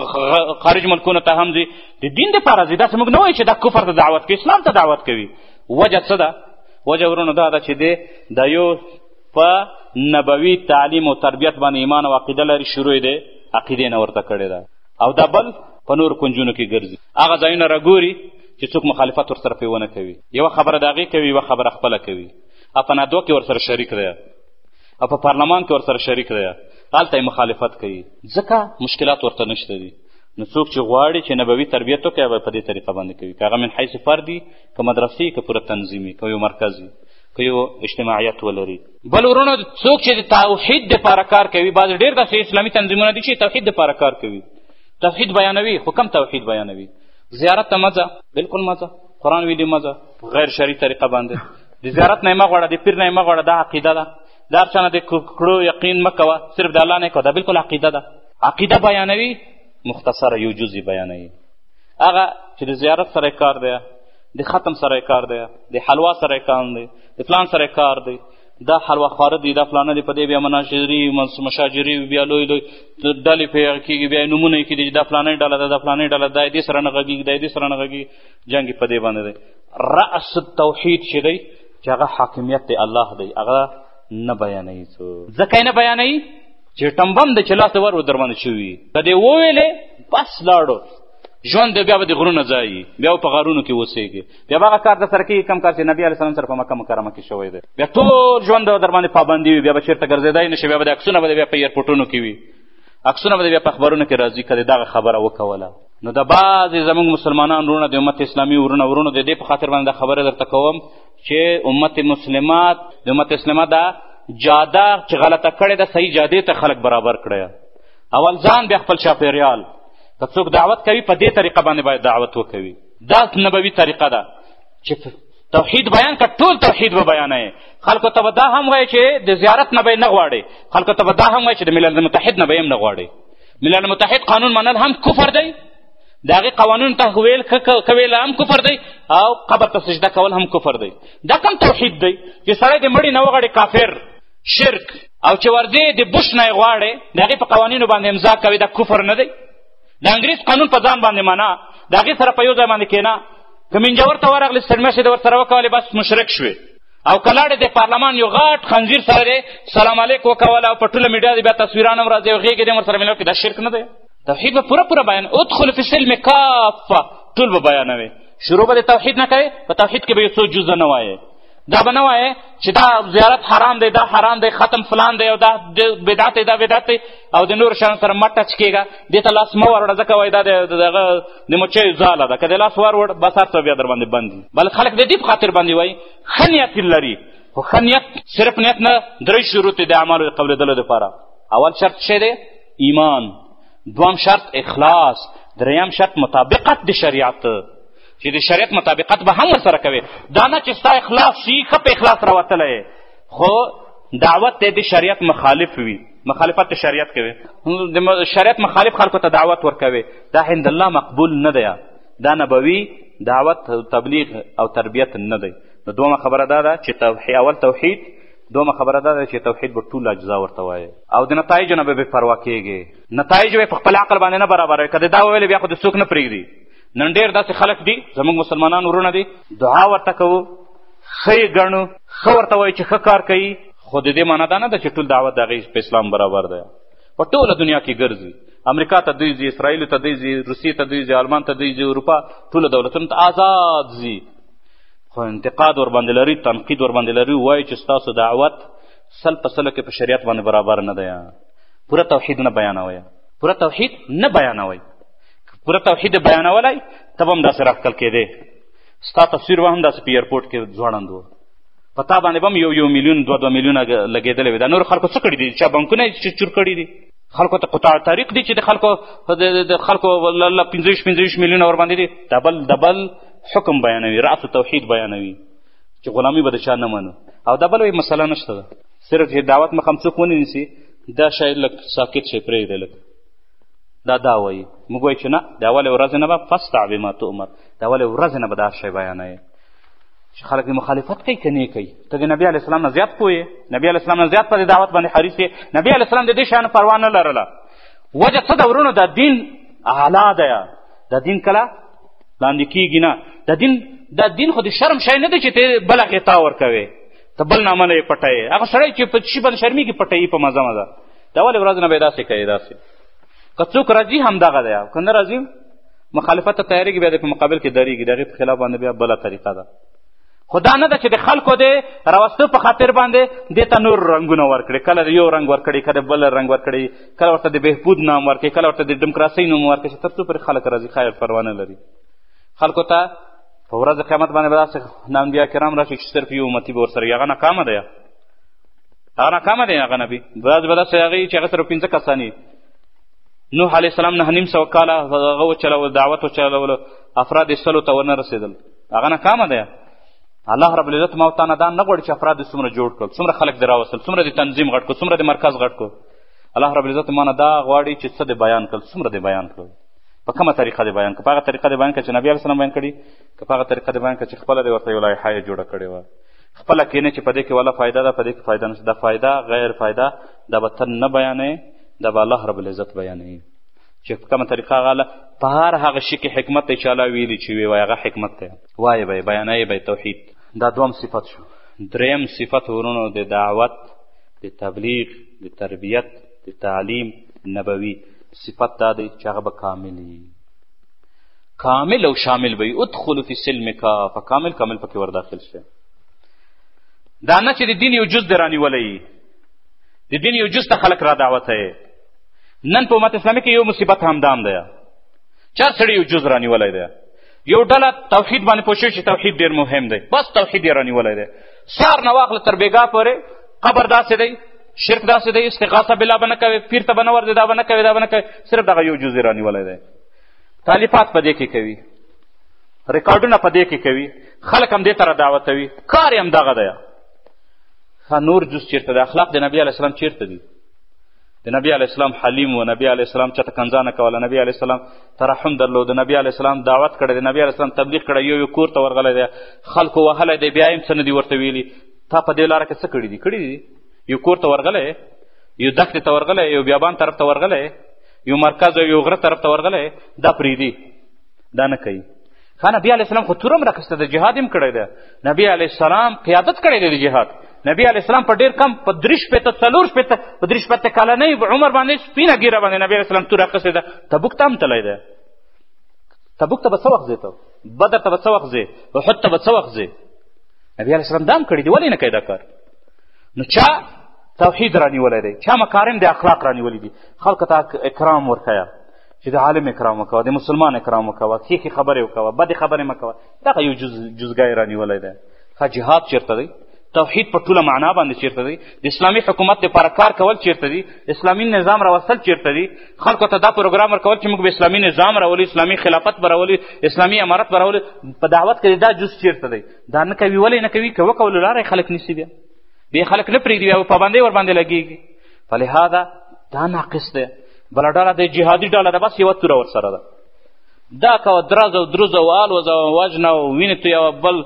خارج ملکونو ته هم ځي، د دین دپاره ځي. داسې موږ نه وایو چې دا کفر ته دعوت کوي، اسلام ته دعوت کوي. وجه څه ده؟ وجه ورونو دا ده چې دی دا یو په نبوي تعلیم او تربیت باندې ایمان او عقیده لري، شروع یې د عقیدې نه ورته کړې ده، او دا بل په نور کنجونو کې ګرځي، هغه ځایونه راګوري چې څوک مخالفت ورسره پرې ونه کوي. یوه خبره د هغې کوي، یوه خبره خپله کوي. په نادوه کې ورسره شریک دی، او په پارلمان کې ورسره شریک دی، هلته یې مخالفت کوي، ځکه مشکلات ورته نشته دي. نو څوک چې غواړي چې نبوي تربیت وکړي هغه په دې طریقه باندې کوي، که هغه من حیث فردي، که مدرسې، که پوره تنظیمي، که یو مرکزي، که یو اجتماعیت ولري. بل ورونو څوک چې د توحید دپاره کار کوي، بعضې ډېر داسې اسلامي تنظیمونه دي چې توحید دپاره کار کوي، توحید بیانوي، خو کم توحید بیانوي. زیارت ته مه ځه، بلکل مه ځه، قرآن ویلي مه ځه، غیر شرعي طریقه باندې د زیارت نه یې مه غواړه، د پیر نه یې مه غواړه، دا عقیده ده. د هر چا نه د کړو یقین مه کوه، صرف د الله نه یې کوه، دا بلکل عقیده ده. عقیده بیانوي، مختصره یو جز یې بیانوي. هغه چې د زیارت سره کار دی، د ختم سره کار دی، د حلوا سره کار دی، د فلان سره کار دی، دا حلوا خواره دي، دا فلانه دي، په دې بیا مناجري مشاجري بیا لوی لوی ډلې پرې کېږي، بیا نومونه یې کېږي، دا فلانۍ ډله ده، دا فلانۍ ډله ده، دې سره نه غږېږي، دا دې سره نه غږېږي، جنګ یې په دې باندې دی. رأس التوحید چې دی چې هغه حاکمیت دی، الله دی، هغه نه بیانوي. څوک ځکه یې نه بیانوي چې ټمبم دی چې لاس ته ور ور در باندې شوي، که دې وویلې بس لاړو، ژوند دی بیا به د غرونه ځایي، بیا به په غارونو کې اوسېږي، بیا به هغه کار در سره کېږي کم کار چې نبي علیه السلام سره په مکه مکرمه کې شوی دی. بیا ټول ژوند در باندې پابندي وي، بیا به چېرته ګرځېدی نه شي، بیا به د عکسونه به بیا په ایرپورټونو کې وي، عکسونه به بیا په اخبارونو کې راځي که دغه خبره وکوله. نو د بعضې زموږ مسلمانان وروڼه د امت اسلامي وروڼه ورونو د دې په خاطر باندې دا خبره درته کوم چې امت مسلمات د امت اسلامه دا جاده چې غلطه کړې ده، صحیح جادې ته خلک برابر کړی. اول ځان بیا خپل چاپېریال. که څوک دعوت کوي په دې طریقه باندې باید دعوت وکوي. دا نبوي طریقه ده چې توحید بیان که ټول توحید به بیانوي. خلکو ته به دا هم وایي چې د زیارت نه به یې نه غواړي، خلکو ته به دا هم وایي چې د ملل متحد نه به یې هم نه غواړي. ملل متحد قانون منل هم کفر دی، د هغې قوانونو ته ویل کویل هم کفر دی، او قبر ته سجده کول هم کفر دی. دا کوم توحید دی چې سړی د مړي نه وغواړي کافر، شرک، او چې ورځې د بش نه یې غواړې د هغې په قوانینو باندې امضا کوي، دا کفر نه دی؟ د انګریز قانون په ځان باندې معنا د هغې سره په یو ځای باندې کښېنه که منجور ته ورغلې ستړمشې د ورسره وکولې بس مشرک شوې او که لاړې د پارلمان یو غټ خنزیر سره دی سلام علیک وکوله او په ټوله میډیا دی بیا تصویران هم راځي او غېږې دی هم ورسره میلاو کړي دا شرک نه دی توحید به پوره پوره بیان ادخلوا فی السلم کافه ټول به بیانوي شروع به د توحید نه کوې په توحید کې به یو څو جزه نه وایې دا به نه وایې چې دا زیارت حرام دی دا حرام دی ختم فلان دی او دا بدعت دی دا بدعت دی او د نورو شیانو سره مه ټچ کېږه دې ته لاس مه وروړه ځکه وایي دا د دغه د مچیو ځاله ده که دې لاس وروړ بس هر څه بیا در باندې بند دي بلکې خلک د دې په خاطر باندې وایي ښه نیت لري خو ښه نیت صرف نیت نه درې شروط د اعمالو د قبلېدلو دپاره اول شرط څه دی ایمان دوم شرط اخلاص دریم شرط مطابقت د شریعت چې د شریعت مطابقت به هم ورسره کوې دا نه چې ستا اخلاص شي ښه په اخلاص راوتلی خو دعوت دی د شریعت مخالف وي مخالفت د شریعت کوي د شریعت مخالف خلکو ته دعوت ورکوي دا عند الله مقبول نه دی دا نبوي دعوت تبلیغ او تربیت نه دی نو دومه خبره دا ده چې توحید اول توحید دومه خبره دا ده چې توحید به ټول اجزا ورته وایي او د نتایجو نه به بې پروا کېږي نتایج به په خپل عقل باندې نه برابروي که د دا وویلې بیا خو د څوک نه پرېږدي نن ډېر داسې خلک دي زموږ مسلمانان ورونه دي دعا ورته کوو ښه یې ګڼو ښه ورته وایي چې ښه کار کوي خو د دې معنا دا نه ده چې ټول دعوت د هغې په اسلام برابر دی په ټوله دنیا کې ګرځي امریکا ته دوی ځي اسرائیلو ته دوی ځي روسیې ته دوی ځي آلمان ته دوی ځي اروپا ټولو دولتونو ته آزاد ځي خو انتقاد ورباندې لري تنقید ورباندې لري وایي چې ستاسو دعوت سل په سلو کې په شریعت باندې برابر نه دی پوره توحید نه بیانوئ پوره توحید نه بیانوئ پوره توحید بیانولی ته به هم داسې راښکل کېدې ستا تصویر به هم داسې په ایرپورټ کې ځوړند و په تا باندې به هم یو یو میلیون دوه دوه میلیونه لګېدلی وي دا نورو خلکو څه کړي دي چا بانکونه یې چور کړي دي خلکو ته قطاع طریق دي چې د خلکو د خلکو پنځه ویشت پنځه ویشت میلیونه ورباندې دي دبل دبل حکم بیانوي رأس توحید بیانوي چې غلامي به د چا نه منو او دبل وایي مسله نشته ده صرف چې دعوت مخ هم څوک ونه نیسي دا شی لږ ساکت شی پرېږدی لږ دا دا وایي موږ وایو چې نه د اولې ورځې نه به فاستع بما تؤمر د اولې ورځې نه به دا شی بیانوي چې خلک د مخالفت کوي که نه کوي ته د نبي علیه السلام نه زیات پوه یې نبي علیه السلام نه زیات په دې دعوت باندې حریص یې نبي علیه السلام د دې شیانو پروا نه لرله وجه څه ده ورونو دا دین اعلی دی دا دین کله لاندې کېږي نه دا دین دا دین خو د شرم شی نه دی چې ته بله غطا ورکوې ته بل نامنه یې پټوې هغه سړی چې په شي باندې شرمېږي پټوي په مزه مزه د اولې ورځې نه به یې داسې کوي داسې که څوک راځي همدغه دی که نه راځي مخالفت ته تیارېږي بیا د په مقابل کې درېږي د هغې په خلاف باندې بیا بله طریقه ده خو دا نه ده چې د خلکو د راوستو په خاطر باندې دې ته نور رنګونه ورکړي کله د یو رنګ ورکړي کله بل رنګ ورکړي کله ورته د بهبود نام ورکړي کله ورته د ډیموکراسۍ نوم ورکړي چې تر څو پورې خلک راځي خیر پروا نه لري خلکو ته په ورځ قیامت باندې به داسې انبیا کرام راشي چې صرف یو امتي به ورسره وي هغه ناکامه دی هغه ناکامه دی هغه نبي بعض به داسې هغې چې هغه سره پنځه کسان یي نوح علیه السلام نهه نیم سوه کاله هغه وچلول دعوت وچلولو افراد یې سلو ته ونه رسېدل هغه ناکامه دی الله رب العزت ما ته نه دا نه غواړي چې افراد دې څومره جوړ کړل څومره خلک دې راوستل څومره دې تنظیم غټ کړو څومره دې مرکز غټ کړو الله رب العزت ما نه دا غواړي چې څه دې بیان کړل څومره دې بیان کړل په کومه طریقه دې بیان کړ په هغه طریقه دې بیان کړ چې نبي علیه السلام بیان کړي که په هغه طریقه دې بیان کړ چې خپله دې ورته یو لایحه یې جوړه کړې وه خپله کښېنې چې په دې کې وله فایده ده په دې کې فایده نشته دا فایده غیر فایده دا به ته نه بیانوې دا به الله رب العزت بیانوي چې په کومه طریقه هغه په هر هغه شي کې حکمت دی چې الله ویلي چې وی وایي هغه حکمت دی وایې به یې بیانوي به یې توحید دا دوم صفت شو دریم صفت ورونو د دعوت د تبلیغ د تربیت د تعلیم نبوي صفت دا دی چې هغه به کامل وي کامل او شامل به وي ادخلو فی سلم کافه کامل کامل پکې ور داخل شه دا نه چې د دین یو جز دې رانیولی د دین یو جز ته خلک را دعوت یې نن په امت اسلامي کې یو مصیبت همدام دی چار سړي یو جز رانیولی دی یو ډله توحید باندې پوه شوي چې توحید ډېر مهم دی بس توحید یې رانیولی دی سهار نه واخله تر بېګا پورې قبر داسې دی شرک داسې دی استغاثه بالله به نه کوي پیر ته به نه ورځي دا به نه کوي دا به نه کوي صرف دغه یو جز یې رانیولی دی تالیفات په دې کې کوي ریکارډونه په دې کې کوي خلک هم دې ته را دعوتوي کار یې همدغه دی نور جز چېرته دی اخلاق د نبي علیه السلام چېرته دي د نبی علیه السلام حلیم و نبی علیه السلام چاته کنځا نه کوله نبی علیه السلام ترحم درلود نبی علیه السلام دعوت کړی دی نبی علیه السلام تبلیغ کړی یو یو کور ته ورغلی دی خلکو وهلی دی بیا یې څه نه دي ورته ویلي تا په دې لاره کې څه کړي دي کړي دي یو کور ته ورغلی یو دښتې ته ورغلی یو بیابان طرف ته ورغلی یو مرکز او یو غره طرف ته ورغلی دا پرېږدي دا نه کوي. ښه نبي علیه السلام خو توره هم راکسته ده، جهاد هم کړی ده. نبي علیه السلام قیادت کړی دی د جهاد. نبي علیه السلام په ډېر کم په درې شپېته څلور شپېته په درې شپېته کلنۍ عمر باندې سپینه ږیره باندې نبي علیه السلام توره اخیستې ده. تبوک ته هم تللی دی. تبوک ته به څه وخت ځې ته؟ بدر ته به څه وخت ځې؟ احد ته به څه وخت ځې؟ نبي علیه السلام دا هم کړي دي. ولې نه کوي دا کار؟ نو چا توحید رانیولی دی، چا مکارم د اخلاق رانیولی دي. خلکو ته اکرام ورښیه چې د عالم اکرام وکوه، د مسلمان اکرام وکوه، ښې خبرې وکوه، بدې خبرې مه کوه. دغه یو جز جزګی رانیولی دی. ښه جهاد چېرته دی؟ توحید په ټوله معنا باندې چېرته دی؟ د اسلامي حکومت دپاره کار کول چېرته دي؟ اسلامي نظام راوستل چېرته دي؟ خلکو ته دا پروګرام ورکول چې موږ به اسلامي نظام راولو، اسلامي خلافت به راولو، اسلامي امارت به راولو. په دعوت کې دا جز چېرته دی؟ دا نه کوي. ولې نه کوي؟ که وکولو لاره یې خلک نیسي، بیا بیا خلک نه پرېږدي، بیا پابندۍ ورباندې لګېږي. فلهذا دا ناقص دی. بله ډله د جهادي ډله ده، بس یوه توره ورسره ده. دا کوه درز او دروز او الوز او وجنه او وینې تویوه. بل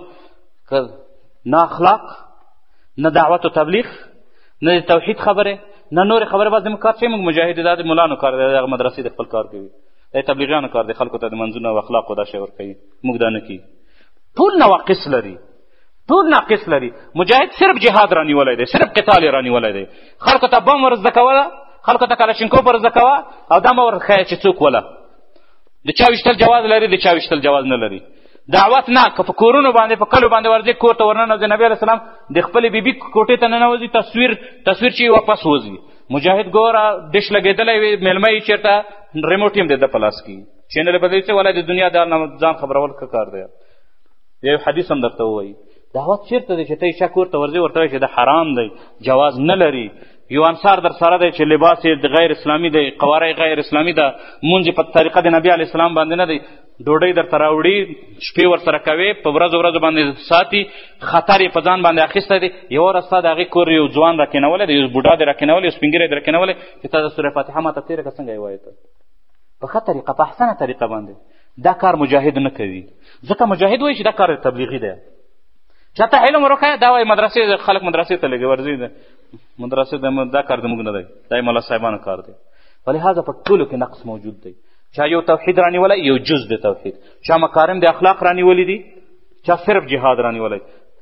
نه اخلاق، نه دعوت و تبلیغ، نه د توحید خبرې، نه نورې خبرې. بس زموږ کار چې موږ مجاهد دا د ملانو کار دی، هغه مدرسې د خپل کار کوي، د تبلیغیانو کار دی، خلکو ته د منځونو او اخلاقو دا شی ورکوي. موږ دا نه کوي. ټول نواقص لري، ټول ناقص لري. مجاهد صرف جهاد رانیولی دی، صرف قتال یې رانیولی دی. خلکو ته بم ور زده کوله، خلکو ته کلاشینکوف ور زده کوه او دا مه ورښیه چې څوک وله. د چا ویشتل جواز لري، د چا ویشتل جواز نه لري. دعوت نه، که په کورونو باندې په کلو باندې ورځي، کور ته ورننوځي، نبي علیه السلام د خپلې بیبي کوټې ته ننوځي، تصویر تصویر چې واپس وځي. مجاهد ګوره ډش لګېدلی وي، میلمه یې چېرته ریموټ یې هم د ده په لاس کې وي، چینل یې بدلوي چې ولا د دنیا د ځان خبرول ښه کار دی. یو حدیث هم درته ووایي. دعوت چېرته دی چې ته یې چا کور ته ورځې ورته وایي چې دا حرام دی، جواز نه لري. یو انصار در سره دی چې لباس یې غیر اسلامي دی، قواره یې غیر اسلامي ده، مونځ یې په طریقه د نبي علیه السلام باندې نه دی، ډوډۍ درته راوړي، شپې ورسره کوې، په ورځو ورځو باندې ساتي، خطر یې په ځان باندې اخیستی دی. یوه ورځ ستا د هغې کور یو ځوان را کېنولی دی، یو بوډا دی را کېنولی، یو سپین ږیری دی را کېنولی چې تا د سورې فاتحه ماته تېره که څنګه یې وایې ته؟ په ښه طریقه، په احسنه طریقه باندې. دا کار مجاهد نه کوي. ځکه مجاهد وایي چې دا کار تبلیغي دی. چاته علم ورکړه، دا وایي مدرسې خلک مدرسې ته لګي ورځي، مدرسې دا کار زموږ نه دی، دا یې ملا صاحبانو کار دی. ولهذا په ټولو کې نقص موجود دی. چا یو توحید رانیولی، یو جز د توحید، چا مکارم د اخلاق رانیولی دي، چا صرف جهاد رانیولی.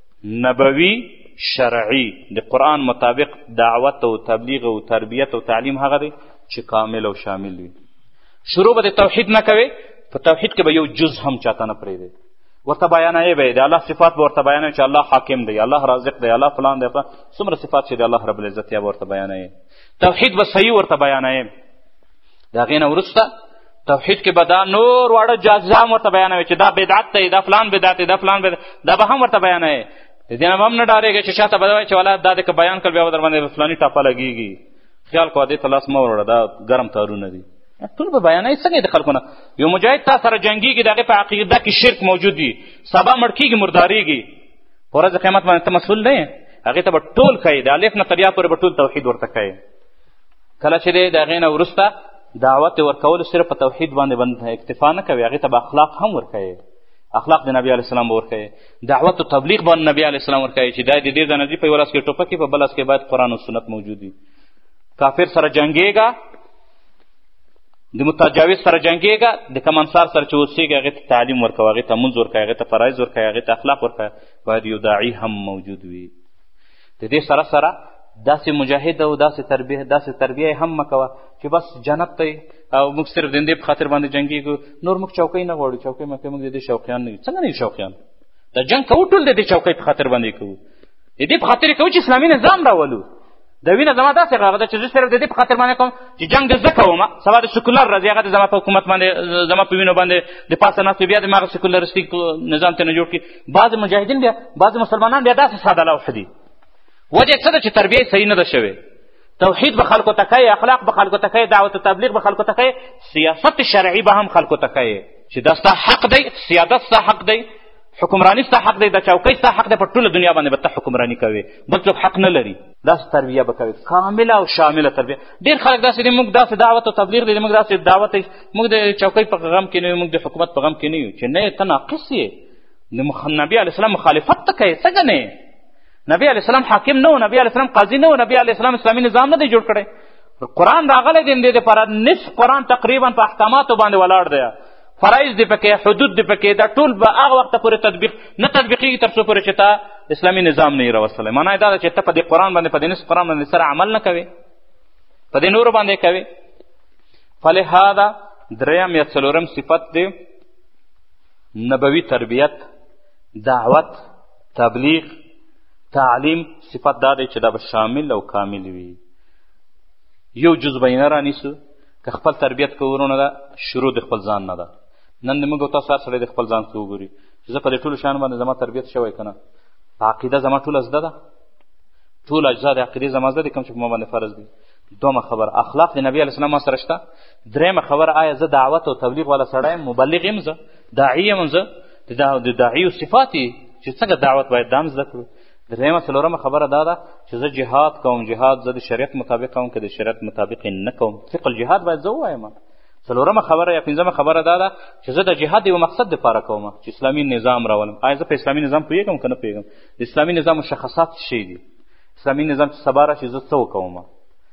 نبوي شرعي د قرآن مطابق دعوت او تبلیغ او تربیت او تعلیم هغه دی چې کامل او شامل وي. شروع به د توحید نه کوي، په توحید کې به یو جز هم چاته نه پرېږدي. ورته بیانوي به د الله صفات به ورته بیانوي چې الله حاکم دی، الله رازق دی، الله فلان دی، څومره صفات چې د الله رب العزت یا به ورته بیانوي. توحید به صحیح ورته بیانوي. د هغې نه وروسته توحید کې به دا نور واړه جزام ورته بیانوي چې دا بدعت دی، دا فلان بدعت دی، دا فلان بدعت، دا به هم ورته بیانوي. د دې نه هم نه ډارېږي چې شاته به وایي چې والا دا دې که بیان کړ بیا به در باندې فلاني ټاپه لګېږي، خیال کوه دې ته لاس مه وروړه، دا ګرم تارونه دي. ټول به بیانوي. څنګه د خلکو نه یو مجاهد تا سره جنګېږي، د هغې په عقیده کې شرک موجود وي، سبا مړ کېږي، مردارېږي، په ورځ قیامت باندې ته مسؤل نه یې. هغې ته به ټول ښایي، د الف نه تر یا پورې به ټول توحید ورته ښایي. کله چې دی د هغې نه وروسته دعوت یې ورکولو صرف په توحید باندې اکتفا نه کوي، هغې ته به اخلاق هم ورکوي، اخلاق د نبي علیه السلام به ورکوي، دعوت و تبلیغ باندې نبي علیه السلام ورکوي چې دا د دې ځای نه ځي، په یو لاس کې ټوپک په بل لاس کې باید قرآن او سنت موجود وي. کافر سره جنګېږه، د متجاوز سره جنګېږه، د کمانسار سره چې اوسېږي هغې ته تعلیم ورکوه، هغې ته مونځ ورکوه، هغې ته فرایض ورکوه، هغې ته اخلاق ورکوه. باید یو داعي هم موجود وي. د دې سره سره داسې مجاهد او داسې تربیه داسې تربیه هم مه کوه چې بس جنت دی او موږ صرف د دې په خاطر باندې جنګېږو، نور موږ چوکۍ نه غواړو، چوکۍ مه کوو، موږ د دې شوقیان نه یو. څنګه نه یو شوقیان؟ دا جنګ کوو ټول د دې چوکۍ په خاطر باندې کوو، د دې په خاطر یې کوو چې اسلامي نظام راولو. د وینه زما داسې غږ ده چې زه صرف د دې په خاطر باندې کوم چې جنګ د زه کوم، سبا د سکولر راځي هغه د زما په حکومت باندې زما په وینو باندې د پاسه ناست بیا د هغه سکولرستیک نظام ته نه جوړ کړي. بعضې مجاهدین بیا بعضې مسلمانان بیا داسې ساده لوحه دي. وجه څه ده چې تربیه صحیح نه ده شوې. توحید به خلکو ته کوي، اخلاق به خلکو ته کوي، دعوت و تبلیغ به خلکو ته کوي، سیاست شرعي به هم خلکو ته کوي چې دا ستا حق دی، سیادت ستا حق دی، حکمرانی ستا حق دی، د چوکۍ ستا حق دی، په ټوله دنیا باندې به ته حکمرانی کوې، بل څوک حق نه لري. داسې تربیه به کوي، کامله او شامله تربیه. ډېر خلک داسې دي، موږ داسې دعوت او تبلیغ دی، موږ داسې دعوت دی، موږ د چوکۍ په غم کې نه یو، موږ د حکومت په غم کې نه یو. چې نه ته ناقص یې، د نبي علیه السلام مخالفت ته کوې. څنګه نه؟ نبی علیه السلام حاکم نه و، نبی علیه السلام قاضي نه و، نبی علیه السلام اسلامي نظام نه دی جوړ کړی. قرآن راغلی دی د دې دپاره نصف قرآن تقریبا په احکاماتو باندې ولاړ دی، فرایض دی پکې، حدود دی پکې، دا ټول به هغه وخته پورې تطبیق نه تطبیقېږي تر څو پورې چې تا اسلامي نظام نه یې راوستلی. معنا یې دا ده چې ته په دې قرآن باندې په دې نصف قرآن باندې سره عمل نه کوې، په دې نورو باندې کوې. فلهذا دریم یا څلورم صفت دی نبوي تربیت، دعوت، تبلیغ، تعلیم. صفت دا دی چې دا به شامل او کامل وي. یو جز به یې نه رانیسو که خپل تربیت کوو ورونه ده شروع د خپل ځان نه ده. نن د موږ او تاسو هر سړی د خپل ځان څه وګوري چې زه په دې ټولو شیانو باندې زما تربیت شوی که نه، عقیده زما ټوله زده ده، ټول اجزا د عقیدې زما زده دي کوم چې په ما باندې فرض دي. دومه خبره اخلاق د نبي علیه السلام ما سره شته. درېیمه خبره آیا زه دعوت او تبلیغ والا سړی یم، مبلغ یم، زه داعي یم، زه د داعیو صفات چې څنګه دعوت باید دا هم زده کړو. درېیمه څلورمه خبره دا ده چې زه جهاد کوم، جهاد زه د شریعت مطابق کوم که د شریعت مطابق نه کوم، فقه الجهاد باید زه ووایم. څلورمه خبره یا پنځمه خبره دا ده چې زه د جهاد یو مقصد دپاره کوم چې اسلامي نظام راولم. آیا زه په اسلامي نظام پوهېږم که نه پوهېږم؟ د اسلامي نظام مشخصات څه شی دي؟ اسلامي نظام چې سبا راشي زه څه وکوم؟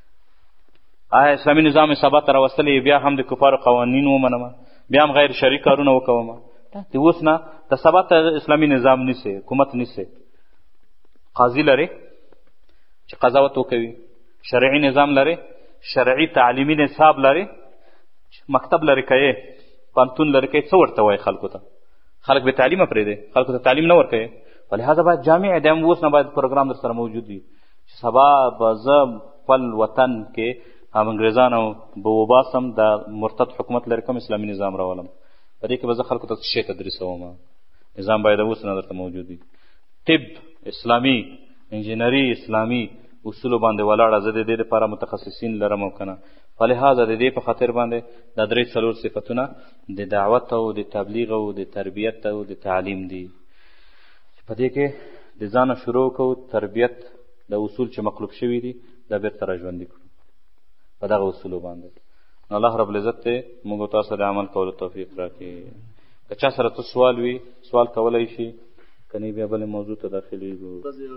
آیا اسلامي نظام یې سبا ته راوستلی بیا هم د کفارو قوانین ومنم، بیا هم غیر شرعي کارونه وکوم؟ د اوس نه د سبا ته اسلامي نظام نیسئ، حکومت نیسئ، قاضي لرئ چې قضاوت وکوي، شرعي نظام لرئ، شرعي تعلیمي نصاب لرئ، مکتب لرئ که یې پوهنتون لرئ که یې څه ورته وایي خلکو ته؟ خلک بې تعلیمه پرېږدئ، خلکو ته تعلیم نه ورکوئ. ولهذا باید جامع دی، هم اوس نه باید پروګرام در سره موجود وي چې سبا به زه خپل وطن کې هم انګریزانو به وباسم، د مرتد حکومت لري کوم اسلامي نظام راولم، په دې کې به زه خلکو ته څه شی تدریسوم؟ نظام باید اوس نه درته موجود وي. طب اسلامي، انجینري اسلامي اصولو باندې ولاړه، زه د دې دپاره متخصصین لرم او که نه. فلهذا د دې په خاطر باندې دا درې څلور صفتونه د دعوت او د تبلیغ او د تربیت او د تعلیم دي. په دې کې د ځانه شروع کوو تربیت د اصول چې مقلوب شوي دي دا بېرته را ژوندي کړو په دغه اصولو باندې. الله رب العزت دی موږ او تاسو د عمل کولو توفیق راکړي. که چا سره څه سوال وي سوال کولی شي، که نه بیا بلې موضوع ته داخلېږو.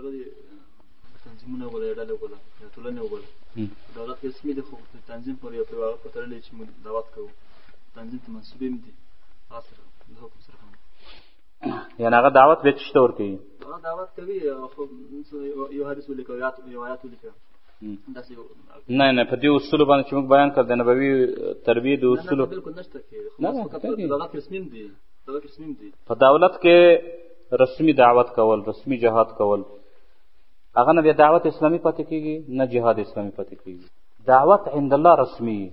تنظیمونه وګوله، ډلې وګوله، ټولنې وګوله، دولت رسمي دی خو تنظیم پورې یو هغه په تړلی چې موږ دعوت کوو، تنظیم ته منسوب هم دي، هغه سره د حکم سره هم یعنې هغه دعوت بیا څه ته ورکوي؟ هغه دعوت کوي، خو یو حدیث ولیکه، یو آیات ولیکه، داسې نه نه په دې اصولو باندې چې موږ بیان کړ د نبوي تربیې د اصولو بلکل نشته کې، خو دولت رسمي هم دي، دولت رسمي هم دي. په دولت کې رسمي دعوت کول، رسمي جهاد کول، هغه نه بیا دعوت اسلامي پاتې کېږي نه جهاد اسلامي پاتې کېږي. دعوت عند الله رسمي.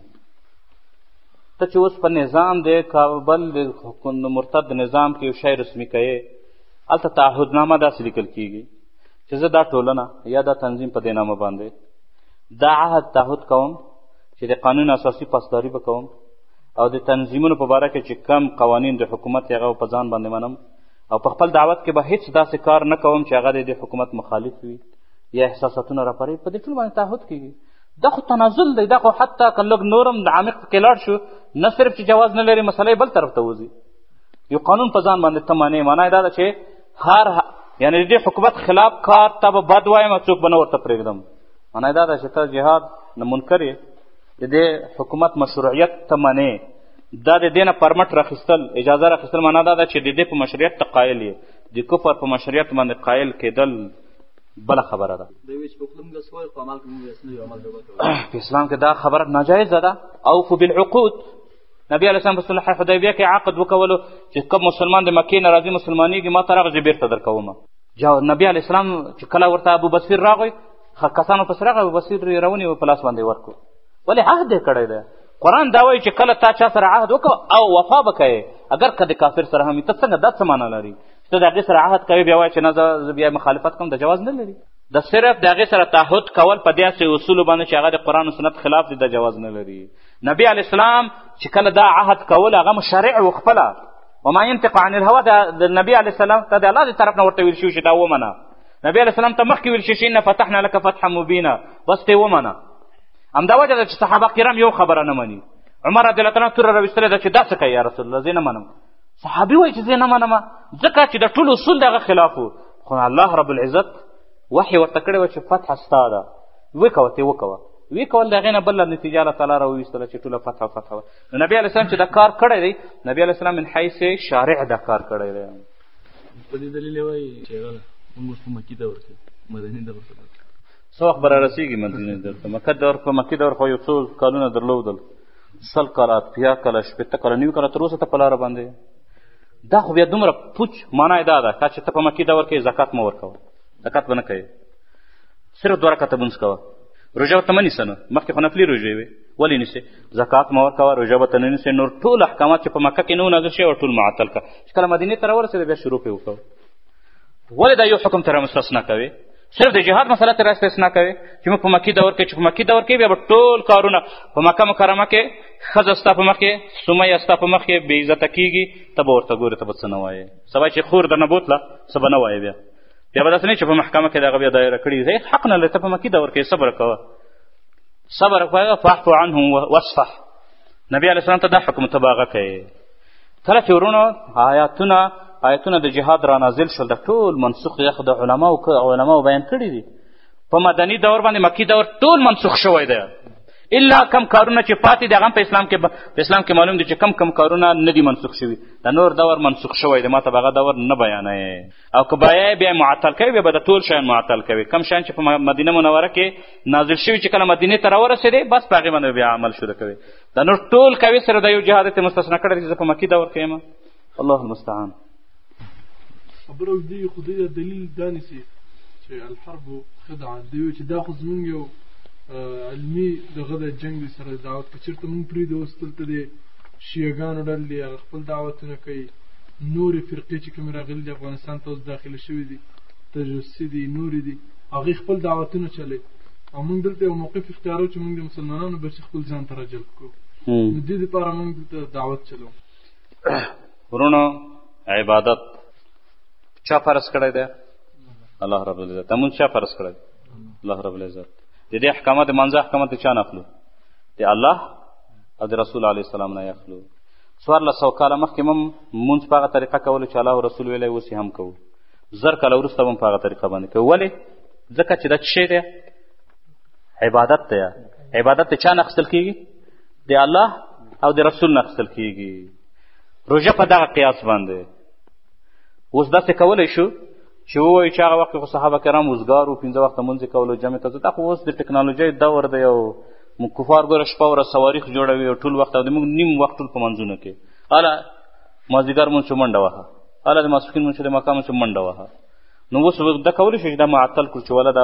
ته چې اوس په نظام دی کابل د مرتد نظام کې یو شی رسمي کوې، هلته تعهدنامه داسې لیکل کېږي چې زه دا ټولنه یا دا تنظیم په دې نامه باندې دا عهد تعهد کوم چې د قانون اساسي پاسداري به کوم او د تنظیمونو په باره کې چې کم قوانین د حکومت هغه په ځان باندې منم او په خپل دعوت کې به هیڅ داسې کار نه کوم چې هغه د حکومت مخالف وي یا احساساتونه راپاروي. په دې ټول باندې تعهد کېږي. دا خو تنازل دی، دا خو حتی که لږ نورم د عمیق کې لاړ شو نه صرف چې جواز نه لري، مسله بل طرف ته وځي. یو قانون په ځان باندې ته منې، معنا یې دا ده چې هر یعنې د دې حکومت خلاف کار ته به بد وایم او څوک به نه ورته پرېږدم. معنا یې دا ده چې ته جهاد نه منکر یې، د دې حکومت مشروعیت ته منې، دا د دې نه پرمټ راخیستل، اجازه راخیستل، معنا دا ده چې د دې په مشروعیت ته قایل یې. د کفر په مشروعیت باندې قایل کېدل بله خبره ده. په اسلام کې دا خبره ناجایزه ده. اوفو بالعقود. نبی علیه السلام په صلح حدیبیه کې عقد وکولو چې کوم مسلمان د مکې نه راځي مسلمانېږي ما ته راغږي بېرته در کوم. نبی علیه السلام چې کله ورته ابو بصیر راغی کسانو پسې راغی، ابو بصیر یې راونیو په لاس باندې ورکړو. ولې عهد یې کړی دی. قرآن دا وایي چې کله تا چا سره عهد وکړه او وفا به کوې اگر که د کافر سره هم ته څنګه دا څه معنا لري چې ته د هغې سره عهد کوې بیا وایي چې نه زه بیا مخالفت کوم، د جواز نه لري. د صرف د هغې سره تعهد کول په داسې اصولو باندې چې هغه د قرآن و سنت خلاف دي د جواز نه لري. نبي علیه السلام چې کله دا عهد کول هغه مشرع و خپله، وما ينطق عن الهوا د نبي علیه السلام ته د الله د طرف نه ورته ویل شوي چې دا ومنه. نبي علیه السلام ته مخکې ویل شوي چې انا فتحنا لک فتحا مبینا، بس ته یې ومنه. همدا وجه ده چې صحابه کرام یو خبره نه مني. عمر رضی الله تعالی توره راویستلې ده چې دا څه کوي یا رسول الله، زه نه منم. صحابي وایي چې زه نه منم ځکه چې د ټولو اصول د هغه خلاف و، خو الله رب العزت وحي ورته کړی و چې فتح ستا ده، وکوه ته یې وکوه، وی کول د هغې نه بله نتیجه الله تعالی راوویستله چې ټوله فتح فتح وه. نو نبي علیه السلام چې دا کار کړی دی، نبي علیه السلام من حیث شارع دا کار کړی دی. په دې دلیل یې وایي چې هغه موږ په مکي دور کې مدني دور کې څه وخت به رارسېږي مدینې دور ته. مکه دور په مکي دور خو یو څو کالونه درلودل، سل کاله، اتیا کاله، شپېته کاله، نیم کاله، تر اوسه ته په لاره باندې. دا خو بیا دومره پوچ معنا یې دا ده چې ته په مکي دور کې زکات مه ورکوه، زکات به نه کوې، صرف دوه رکعته لمونځ کوه، روژه ورته مه نیسه. نه مخکې خو نفلي روژې وې، ولې نیسې؟ زکات مه ورکوه، روژه به ته نه نیسې، نور ټول احکامات چې په مکه کې نه وو نازل شوي ټول معطل کړه. چې کله مدینې ته راورسېده بیا شروع پرې وکړه. ولې دا یو حکم ته رامستثنا کوې؟ صرف د جهاد مسله ته راستثنا کوې چې موږ په مکي دور کې چې په مکي دور کې بیا به ټول کارونه په مکه مکرمه کې ښځه ستا په مخ کې، سمیه ستا په مخ کې بې عزته کېږي، ته به ورته ګورې، ته به څه نه وایې. سبا چې خور درنه بوتله څه به نه وایې. بیا بیا به داسې نه چې په محکمه کې د هغه بیا دایره کړي. حق نه لري، ته په مکي دور کې صبر کوه، صبر کوه. فاعف عنهم واصفح. نبي علیه السلام ته دا حکم ته به هغه کوې. کله چې ورونو آیاتونه آیتونه د جهاد را نازل شول، د ټول منسوخ دي، خو د علماو علماو بیان کړي دي. په مدني دور باندې مکي دور ټول منسوخ شوی دی، الا کم کارونه چې پاتې دي هغه په اسلام کې په اسلام کې معلوم دي چې کم کم کارونه نه دي منسوخ شوي. د نور دور منسوخ شوی دی، ما ته به هغه دور نه بیانوي. او که بیا بیا معطل کوي، بیا به د ټول شیان معطل کوي. کم شیان چې په مدینه منوره کې نازل شوي چې کله مدینې ته راورسېدې، بس په هغې باندې بیا عمل شروع کوي. د نور ټول کوي، سره د یو جهاد ته مستثنا کړی چې زه په مکي دور کې یم. الله المستعان. خبره دی خو دې دلیل دا نیسي چې الحرب خدعه دی، چې دا خو زمونږ یو علمي دغه د جنګ سره دعوت که چېرته مونږ پرېږدو اوس دلته د شیعهګانو ډلې دي، هغه خپل دعوتونه کوي. نورې فرقې چې کومې راغلي دي افغانستان ته اوس داخله شوي دي، تجسسي دي، نورې دي، هغوی خپل دعوتونه چلوي. او مونږ دلته یو موقف اختیارو چې مونږ د مسلمانانو بچي خپل ځان ته راجلب کړو. نو دې دپاره مونږ دلته دعوت چلو. ورونو عبادت چا فرض کړی دی؟ الله رب العزت. لمونځ چا فرض کړی؟ الله رب العزت. د دې احکامات د مانځه احکامات د چا نه اخلو؟ د الله او د رسول علیه السلام نه یې اخلو. څوارلس سوه کاله مخکې هم مونځ په هغه طریقه کولو چې الله او رسول ویلی، اوس یې هم کوو. زر کاله وروسته به هم په هغه طریقه باندې کوو. ولې؟ ځکه چې دا څه شی دی؟ عبادت دی. عبادت د چا نه اخیستل کېږي؟ د الله او د رسول نه اخیستل کېږي. روژه په دغه قیاس باندې اوس داسې کولی شو چې ووایو چې هغه وخت خو صحابه کرام وزګار وو، پنځه وخته مونځ یې کولو، جمع ته. دا خو اوس د ټکنالوژۍ دور دی، او کفار ګوره شپه ورځ صواریخ جوړوي او ټول وخت، او د موږ نیم وخت ټول په منځونو کې. هله مازدیګر مونځ منډه وهه، هله د ماسپښین مونځ د ماښام مونځ منډه وهه. نو اوس دا کولی شو چې دا معطل کړو چې ولا دا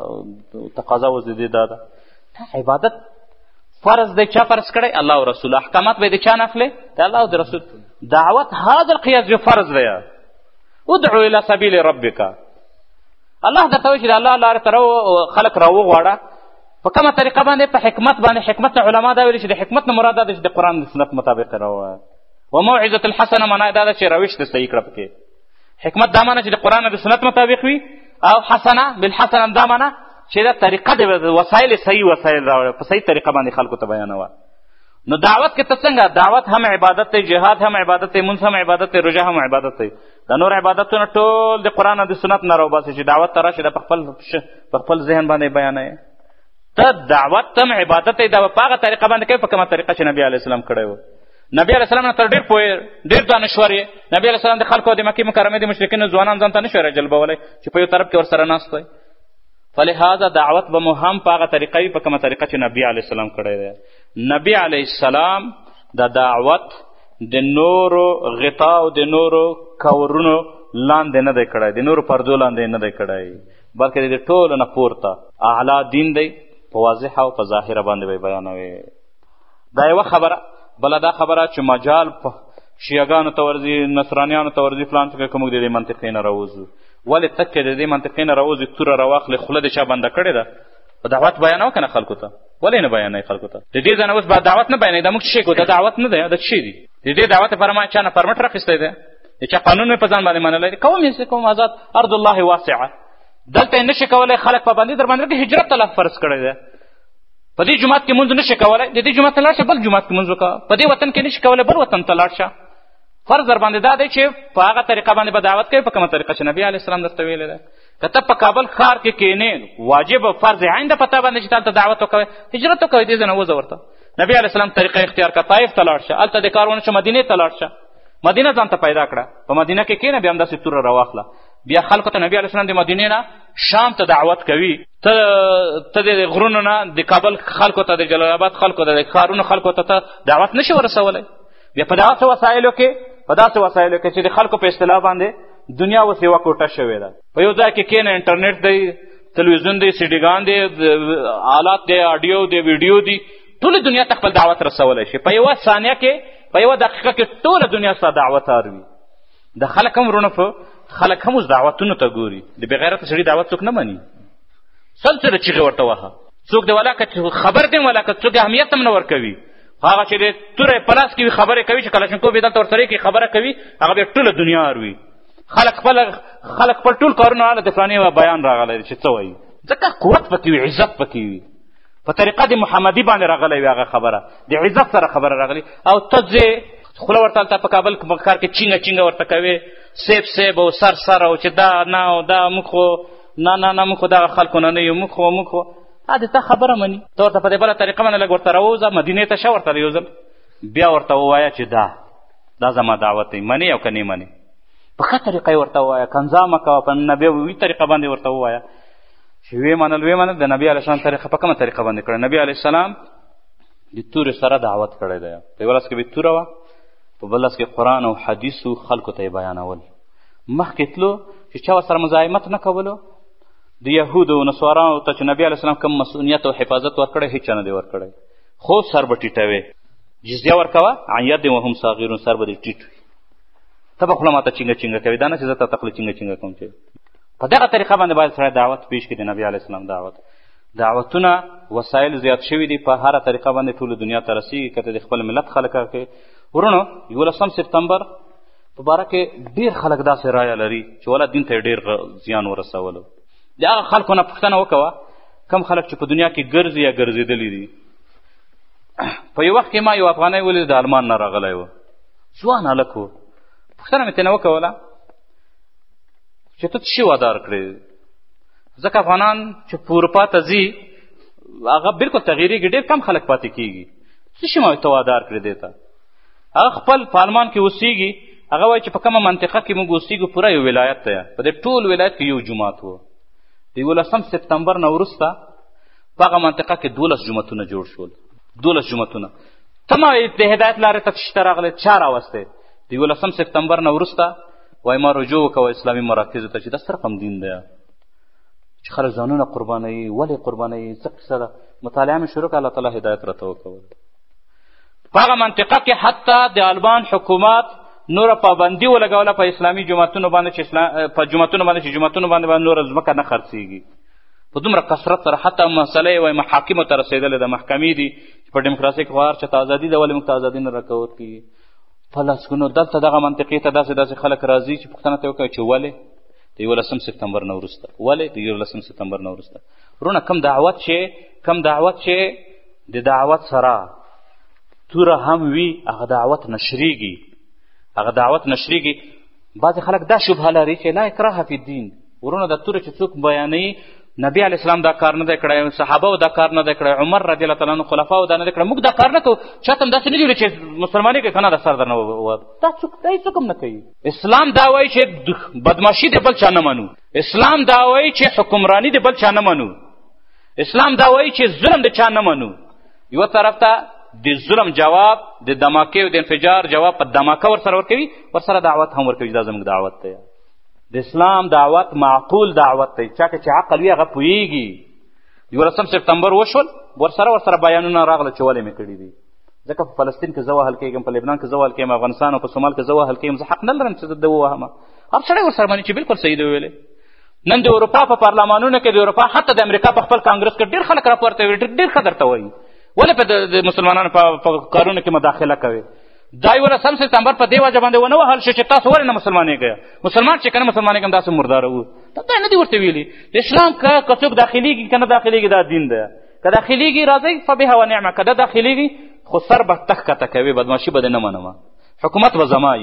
تقاضا اوس د دې دا ده. عبادت فرض دی. چا فرض کړی؟ الله او رسول. احکامات به د چا نه اخلې؟ د الله او د رسول. دعوت هذا القياس جو فرض دی. ادعو الى سبیل ربک. الله درته وایي چې د الله لارې ته خلک راوغواړه. په کومه طریقه باندې؟ په حکمت باندې. حکمت نه علما دا ویلي چې د حکمت نه مراد دا ده چې د قرآن د سنت مطابق یې راووایه. وموعظة الحسنه معنا دا ده چې روش دې صحیح کړه پکې. حکمت دا معنا چې د قرآن او د سنت مطابق وي، او حسنه بالحسنه دا معنا چې دا طریقه د وسایل صحیح وسایل راوړه، په صحیح طریقه باندې خلکو ته بیانوه. نو دعوت کې ته څنګه؟ دعوت هم عبادت دی، جهاد هم عبادت دی، مونځ هم عبادت دی، روژه هم عبادت دی. د نور عبادتونه ټول د قرآن او د سنت نه راوباسي چې دعوت ته راشي، دا په خپل په خپل ذهن باندې بیانوي. ته دعوت هم عبادت دی، دا په هغه طریقه باندې کوي په کومه طریقه چې نبي علیه السلام کړی و. نبي علیه السلام نه تر ډېر پوهې، ډېر دانشور یې. نبي علیه السلام د خلکو د مکې مکرمې د مشرکینو ځوانان ځان ته نه شوی راجلبولی چې په یو طرف کې ورسره ناست وی. فلهذا دعوت به مو هم په هغه طریقه وي په کومه طریقه چې نبي علیه السلام کړی دی. نبي علیه السلام د دعوت د نورو غطا او د نورو کورونو لاندې نه دی کړی، د نورو پردو لاندې نه دی کړی، بلکې د ټولو نه پورته اعلی دین دی، په واضحه او په ظاهره باندې به بیانوي. دا یوه خبره. بله دا خبره چې مجال په شیعګانو ته ورځي، نصرانیانو ته ورځي، فلان څه که موږ د دې منطقې نه راوځو. ولې تک چې د دې منطقې نه راوځي توره راواخلې، خوله د چا بنده کړې ده؟ په دعوت بیانوه که نه خلکو ته؟ ولې نه بیانوي خلکو ته؟ د دې ځای نه اوس به دعوت نه بیانوي. دا موږ څه شی کوو؟ دا دعوت نه دی، دا څه شی دی؟ د دې دعوت لپاره ما چا نه پرمټ راخیستی دی؟ د چا قانون مې په ځان باندې منلی دی؟ کوم یې کوم آزاد ارض الله واسعه. دلته یې نشي کولی خلک پابندي در باندې کړي. هجرت ته الله فرض کړی دی. په دې جومات کې مونځ نشي کولی، د دې جومات ته لاړ شه بل جومات کې مونځ وکړه. په دې وطن کې نشي کولی بل وطن ته لاړ شه. فرض در باندې دا دی چې په هغه طریقه باندې به دعوت کوي په کومه طریقه چې نبي علیه السلام درته ویلی دی. که ته په کابل ښار کې کښېنې واجب فرض عین ده په تا باندې چې تا هلته دعوت وکوې هجرت وکوې دې ځای نه وځه ورته. نبي علیه السلام طریقه اختیار کړه طایف ته لاړ شه هلته دې کار ونه شه مدینې ته لاړ شه مدینه ځان ته پیدا کړه په مدینه کې کښېنه بیا همداسې توره راواخله بیا خلکو ته نبي علیه السلام د مدینې نه شام ته دعوت کوي ته ته د غرونو نه د کابل خلکو ته د جلال آباد خلکو ته د ښارونو خلکو ته ته دعوت نشي ورسولی. بیا په داسې وسایلو کې په داسې وسایلو کې چې د خلکو په اصطلاح باندې دنیا اوس یوه کوټه شوې ده. په یو ځای کې کښېنه انټرنیټ دی تلویزیون دی سیډیګان دی آلات دی آډیو دی ویډیو دی ټوله دنیا ته خپل دعوت رسولی شي. په یوه ثانیه کې په یوه دقیقه کې ټوله دنیا ستا دعوت اروي. د خلک هم ورونه په خلک هم اوس دعوتونو ته ګوري. د بېغیرته سړي دعوت څوک نه مني. سل سره چیغې ورته وهه څوک د ولاکه خبر دی ولاکه څوک اهمیت هم نه ورکوي. هغه چې د توره په لاس کې وي خبرې کوي چې کلاشینکوف یې دلته ورسره کې خبره کوي هغه بیا ټوله دنیا اروي. خلک خپل خلک خپل ټول کارونه هله د فلاني بیان راغلی چې څه وایي ځکه قوت پکې وي عزت پکې وي په طریقه د محمدي باندې راغلی وي هغه خبره د عزت سره خبره راغلي او ته ځې خوله ورته هلته په کابل کار کې چینګه چینګه ورته کوې سیب سیب او سر سر او چې دا نه او دا موږ خو نه نه نه موږ خو دغه خلکو نه نه یو موږ خو موږ خو ا د تا خبره مني ته ورته په دې بله طریقه باندې لږ ورته راووځه مدینې ته شه ورته یو ځل بیا ورته ووایه چې دا دا زما دعوت دی منې او که نه منې په ښه طریقه یې ورته ووایه کنځا مه کوه په نبوي طریقه باندې ورته ووایه چې ویې منل ویې منل د نبي علیه السلام طریقه په کومه طریقه باندې کړې. نبي علیه السلام د تورې سره دعوت کړی دی. په یوه لاس کې به توره وه په بل لاس کې قرآن او حدیثو خلکو ته یې بیانول. مخکې تلو چې چا ورسره مزاحمت نه کولو د یهودو او نصارانو ته چې نبي علیه السلام کوم مسؤلیت او حفاظت ورکړی هېچا نه دی ورکړی خو سر به ټیټوې جزیه ورکوه عن ید وهم صاغرون سر به دې ټیټ وي ته به خوله ماته چینګه چینګه کوې دا نه چې زه ته خوله چینګه چینګه کوم چې په دغه طریقه باندې باید سړی دعوت پیش کړي د نبي علیه السلام دعوت. دعوتونه وسایل زیات شوي دي په هره طریقه باندې ټولو دنیا ته رسېږي که ته د خپل ملت خلک کې ورونو یولسم سپتمبر په باره کې ډېر خلک داسې رایه لري چې ولا دین ته یې ډېر زیان ورسولو. د هغه خلکو نه پوښتنه وکوه کم خلک چې په دنیا کې ګرځي یا ګرځېدلي دي. په یو وخت کې ما یو افغانی ولید د آلمان نه راغلی و ځوان هلک و پوښتنه مې ترې نه وکوله چې ته څه شي وادار کړې ځکه افغانان چې په اروپا ته ځي هغه بلکل تغیرېږي ډېر کم خلک پاتې کېږي څه شي ما ته وادار کړې دې ته هغه خپل په آلمان کې اوسېږي هغه وایي چې په کومه منطقه کې موږ اوسېږو پوره یو ولایت دی په دې ټول ولایت کې یو جومات و د یولسم سپتمبر نه وروسته په هغه منطقه کې دولس جوماتونه جوړ شول دولس جوماتونه ته ما د هدایت لارې ته چې ته راغلی چا راوستی د یولسم سپتمبر نه وروسته وایي ما رجوع وکوه اسلامي مراکزو ته چې دا صرف هم دین دی چې خلک ځانونه قربانوي ولې قربانوي څه قصه ده مطالعه مې شروع کړه الله تعالی هدایت راته وکول په هغه منطقه کې حتی د آلمان حکومت نوره پابندي ولګوله په اسلامي جوماتونو باندې چې اسلام په جوماتونو باندې چې جوماتونو باندې باندې نوره ځمکه نه خرڅېږي په دومره کثرت سره حتی مسله یې وایي محاکمو ته رسېدلې ده محکمې دي چې په ډیموکراسۍ کې خو هر چاته ازادي ده ولې موږ ته ازادي نه راکول کېږي په لسګونو دلته دغه منطقې ته داسې داسې خلک راځي چې پوښتنه ته وکړي چې ولې د یولسم سپتمبر نه وروسته ولې د یولسم سپتمبر نه وروسته وروڼه کم دعوت چې کم دعوت چې د دعوت سره توره هم وي هغه دعوت نشریږي هغه دعوت نشریږي بعضې خلک دا شبهه لري چې لا اکراه فی الدین وروڼه دا توره چې څوک بیانوي نبی علیه السلام دا کار نه دی کړی صحابهو دا کار نه دی کړی عمر رضی الله تعالی عنه خلفاو دا نه دی کړی موږ دا کار نه کوو چاته هم داسې نه دي چې مسلمانۍ کوي که نه دا سر در نه ووت دا څوک دا هېڅ څوک هم نه کوي اسلام دا وایي چې بدماشي د بل چا نه منو اسلام دا وایي چې حکمراني د بل چا نه منو اسلام دا وایي چې ظلم د چا نه منو یوه طرف ته د ظلم جواب د دماکې او د انفجار جواب په دماکه ورسره ورکوي ورسره دعوت هم ورکوي دا زموږ دعوت دی د اسلام دعوت معقول دعوت دی چا که چې عقل وي هغه پوهېږي یولسم سپتمبر وشول ورسره ورسره بیانونه راغله چې ولې مې کړي دي ځکه په فلسطین کې زه وهل کېږم په لبنان کې زه وهل کېږم افغانستان او په شمال کې زه وهل کېږم زه حق نه لرم چې زه ده ووهم هر سړی ورسره مني چې بلکل صحیح دی ویلې نن د اروپا په پارلمانونو کې د اروپا حتی د امریکا په خپل کانګرس کې ډېر خلک راپورته وي ډېر ښه درته وایي ولې په د مسلمانانو په کارونو کې مداخله کوي دا یولسم سپتمبر په دې وجه باندې ونه وهل شو چې تاسو ولې نه مسلمانېږئ مسلمان چې که نه مسلمانېږم داسې مرداره وو دا نه دي ورته ویلي د اسلام که که څوک داخلېږي که نه داخلېږي دا دین دی که داخلېږي راځئ فبها ونعمه که ده داخلېږي خو سر به تښکته کوي بدماشي به دې نه منمه حکومت به زما وي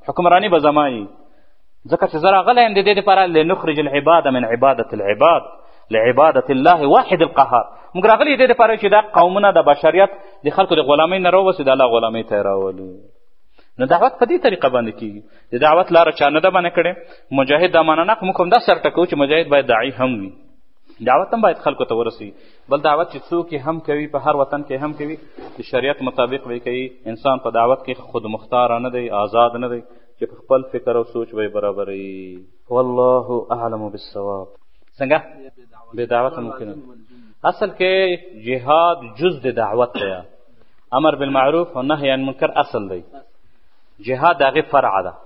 حکمرانی به زما وي ځکه چې زه راغلی یم د دې دپاره لنخرج العباد من عبادة العباد لعبادة الله واحد القهار. موږ راغلي دې دپاره چې دا قومونه د بشریت د خلکو د غلامۍ نه راوباسي د الله غلامۍ ته یې راولي. نو دعوت په دې طریقه باندې کېږي. د دعوت لاره چا نه ده باندې کړې. مجاهد دا معنه موږ هم دا سر ټکوو چې مجاهد باید داعي هم وي. دعوت هم باید خلکو ته ورسوي. بل دعوت چې څوک هم کوي په هر وطن کې هم کوي د شریعت مطابق به کوي. انسان په دعوت کې خود مختار نه دی، آزاد نه دی چې په خپل فکر او سوچ به برابروي. والله اعلم بالصواب. څنګه بې دعوت ممکنه؟ اصل کې جهاد جز د دعوت دی. امر بالمعروف و نهی عن منکر اصل دی. جهاد د هغې فرع ده.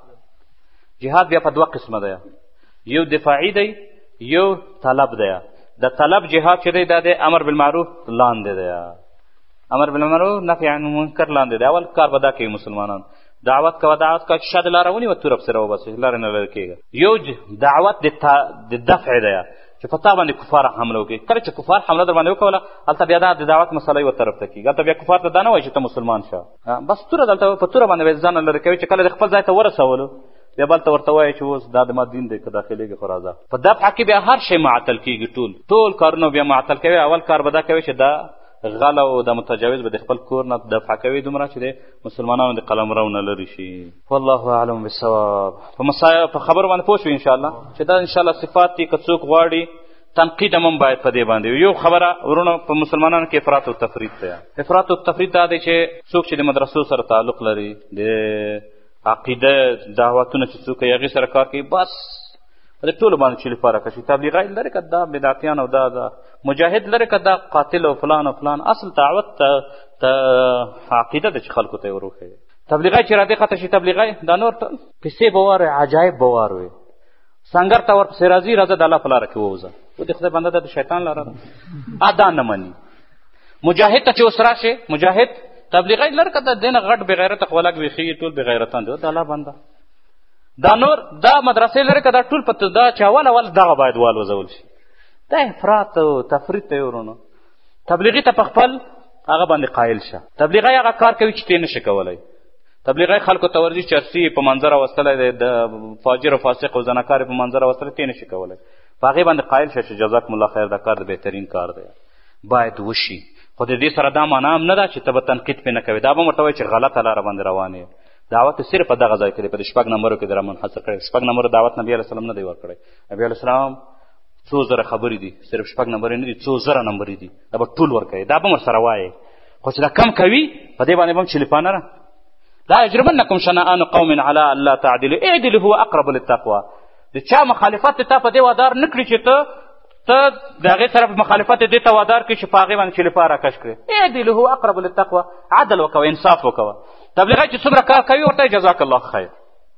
جهاد بیا په دوه قسمه دی، یو دفاعي دی یو طلب دی. د طلب جهاد چې دی دا د امر بالمعروف لاندې دی. امر بالمعروف نهی عن منکر لاندې دی. اول کار به دا کوي مسلمانان دعوت کوه دعوت کوه چې شا د لاره ونیوه توره پسې راوباسي لارې نه لرې کېږه. یو دعوت د دفع دی چې په تا باندې کفار حمله وکړي. کله چې کفار حمله در باندې وکوله هلته بیا دا د دعوت مسله یوه طرف ته کېږي. هلته بیا کفار ته دا نه وایي چې ته مسلمان شه، بس توره دلته په توره باندې به ځان لرې کوي. چې کله د خپل ځای ته ورسولو بیا بلته ورته وایي چې اوس دا د ما دین دی که داخلېږي خو راځه. په دفع کې بیا هر شی معطل کېږي. ټول ټول کارونه بیا معطل کوي. اول کار به دا کوي چې دا غل او د متجاوز به د خپل کور نه دفع کوي دومره چې د مسلمانانو د قلمرو نه لرې شي. والله اعلم بالصواب. په مسایل په خبرو باندې پوه شوي انشاءالله چې دا انشاءالله صفات دي. که څوک غواړي تنقید هم باید په دې باندې. یو خبره ورونو په مسلمانانو کې افراط او تفرید دی. افراط او تفرید دا دی چې څوک چې د مدرسو سره تعلق لري، د عقیده دعوتونه چې څوک یې هغې سره کار کوي، بس په دې ټولو باندې چې لپاره کشي. تبلیغي لرې که دا بدعتیان او دا دا مجاهد لرې که دا قاتل او فلان او فلان. اصل دعوت ته عقیده ده چې خلکو ته یې وروښیي. تبلیغي چې را دې خطه شي تبلیغي دا نور ټول قصې به وارې عجایب به واروي. سنګر ته ورپسې راځي راځه د الله په لاره کې ووځه. و د خدای بنده ده د شیطان لاره ده. دا نه مني. مجاهد ته چې اوس راشي مجاهد تبلیغي لرې که د دې نه غټ بېغیرته خولک ویښېږي ټول بېغیرتان دي. د الله بنده دا نور دا مدرسې لرې که دا ټول په دا چې اول اول دغه باید والوځول شي. دا افراط او تفرید ته ورونو. تبلیغي ته په خپل هغه باندې قایل شه. تبلیغي هغه کار کوي چې ته نه شي کولی. تبلیغي خلکو ته ورځي چرسي په منظر راوستلی دی، د فاجر او فاسق او زناکار په منظر راوستلی ته نه شي کولی. په هغې باندې قایل شه چې جزاکم الله خیر دا کار د بهترین کار دی باید وشي. خو د دې سره دا معنا هم نه ده چې ته به تنقید پرې نه کوې. دا به هم ورته وایي چې غلطه لاره باندې روان یې. دعوت صرف په دغه ځای کې دی، په دې شپږ نمبرو کې دی رامنحصر کړی. شپږ نمبرو دعوت نبي علیه السلام نه دی ورکړی. نبي علیه السلام څو زره خبرې دي، صرف شپږ نمبرې نه دي، څو زره نمبرې دي. دا به ټول ورکوي. دا به هم ورسره وایي. خو چې دا کم کوي په دې باندې به هم چلیپانه نه. لا یجرمنکم شنآن قوم علی الا تعدلوا اعدلوا هو اقرب للتقوی. د چا مخالفت ته په دې وادار نه کړي چې ته ته د هغې سره په مخالفت دې ته وادار کړي چې په هغې باندې چلیپا راکش کړي. اعدلوا هو اقرب للتقوی. عدل وکوه، انصاف وکوه. تبلیغي چې څومره کار کوي ورته جزاک الله خیر،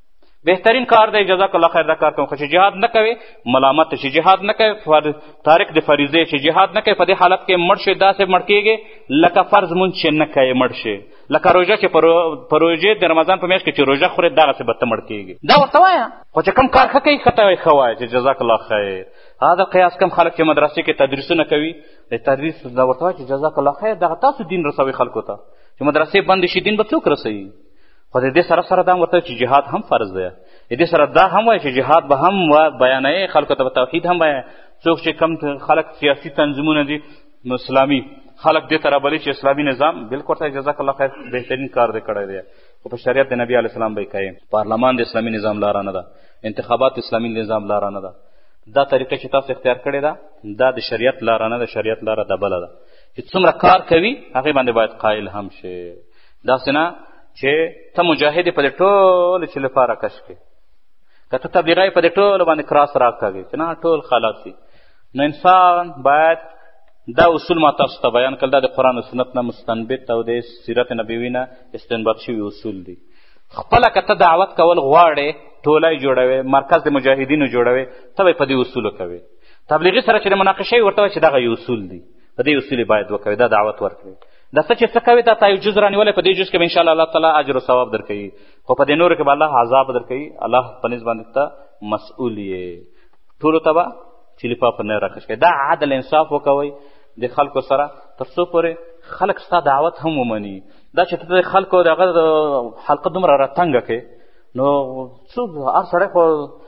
بهترین کار دی، جزاک الله خیر دا کار کوم. خو چې جهاد نه کوي ملامت چې جهاد نه کوي تارک د فریضې چې جهاد نه کوي په دې حالت کې مړ شي داسې مړ کېږي لکه فرض مونځ چې نه کوي مړ شي، لکه روژه چې په روژې د رمضان په میاشت کې چې روژه خورې دغسې به ته مړ کېږي. دا ورته وایه. خو چې کوم کار ښه کوي ښه ته یې ښه وایه چې جزاک الله خیر. هذا قیاس کم خلک چې مدرسې کې تدریسونه کوي د تدریس دا ورته وایه چې جزاک الله خیر. دغه تاسو دین رسوي خلکو ته. چې مدرسې بندې شي دین به څوک رسوي؟ خو د دې سره سره دا هم ورته چې جهاد هم فرض دی. د دې سره دا هم وایي چې جهاد به هم بیانوي خلکو ته، به توحید هم وایي. څوک چې کم خلک سیاسي تنظیمونه دي اسلامي خلک دې ته رابلي چې اسلامي نظام بلکل ورته جزاک الله خیر بهترین کار دې کړی دی. خو په شریعت د نبي علیه السلام به یې کوي. پارلمان د اسلامي نظام لاره نه ده، انتخابات اسلامي نظام لاره نه ده. دا طریقه چې تاسو اختیار کړې ده دا د شریعت لاره نه ده. شریعت لاره د بله ده چې څومره کار کوي هغې باندې باید قایل هم شي. داسې نه چې ته مجاهد یې په دې ټولو چې لپاره کش کړې، که ته تبلیغی یې په دې ټولو باندې کراس راکاږې چې نه ټول خلاص دي. نو انسان باید دا اصول ما تاسو ته بیان کړل. دا د قرآن و سنت نه مستنبط او د سیرت نبوي نه استنباط شوي اصول دي. خپله که ته دعوت کول غواړې ټولی جوړوې، مرکز د مجاهدینو جوړوې، ته به یې په دې اصولو کوې. تبلیغي سره چې د مناقشه یې ورته وایي چې دغه یو اصول دي، په دې اصول یې باید وکوې، دا دعوت ورکړې. دا څه چې څه کوې دا تا یو جز رانیولی، په دې جز کې به انشاءالله الله تعالی اجر و ثواب در کوي. خو په دې نورو کې به الله عذاب در کوي. الله په نسبت باندې ته مسؤول یې. ټولو ته به چلیپا پر نه راکش کوي. دا عدل انصاف وکوئ د خلکو سره تر څو پورې خلک ستا دعوت هم ومني. دا چې ته د خلکو د هغه حلقه دومره راتنګه کړې نو څوک هر سړی خو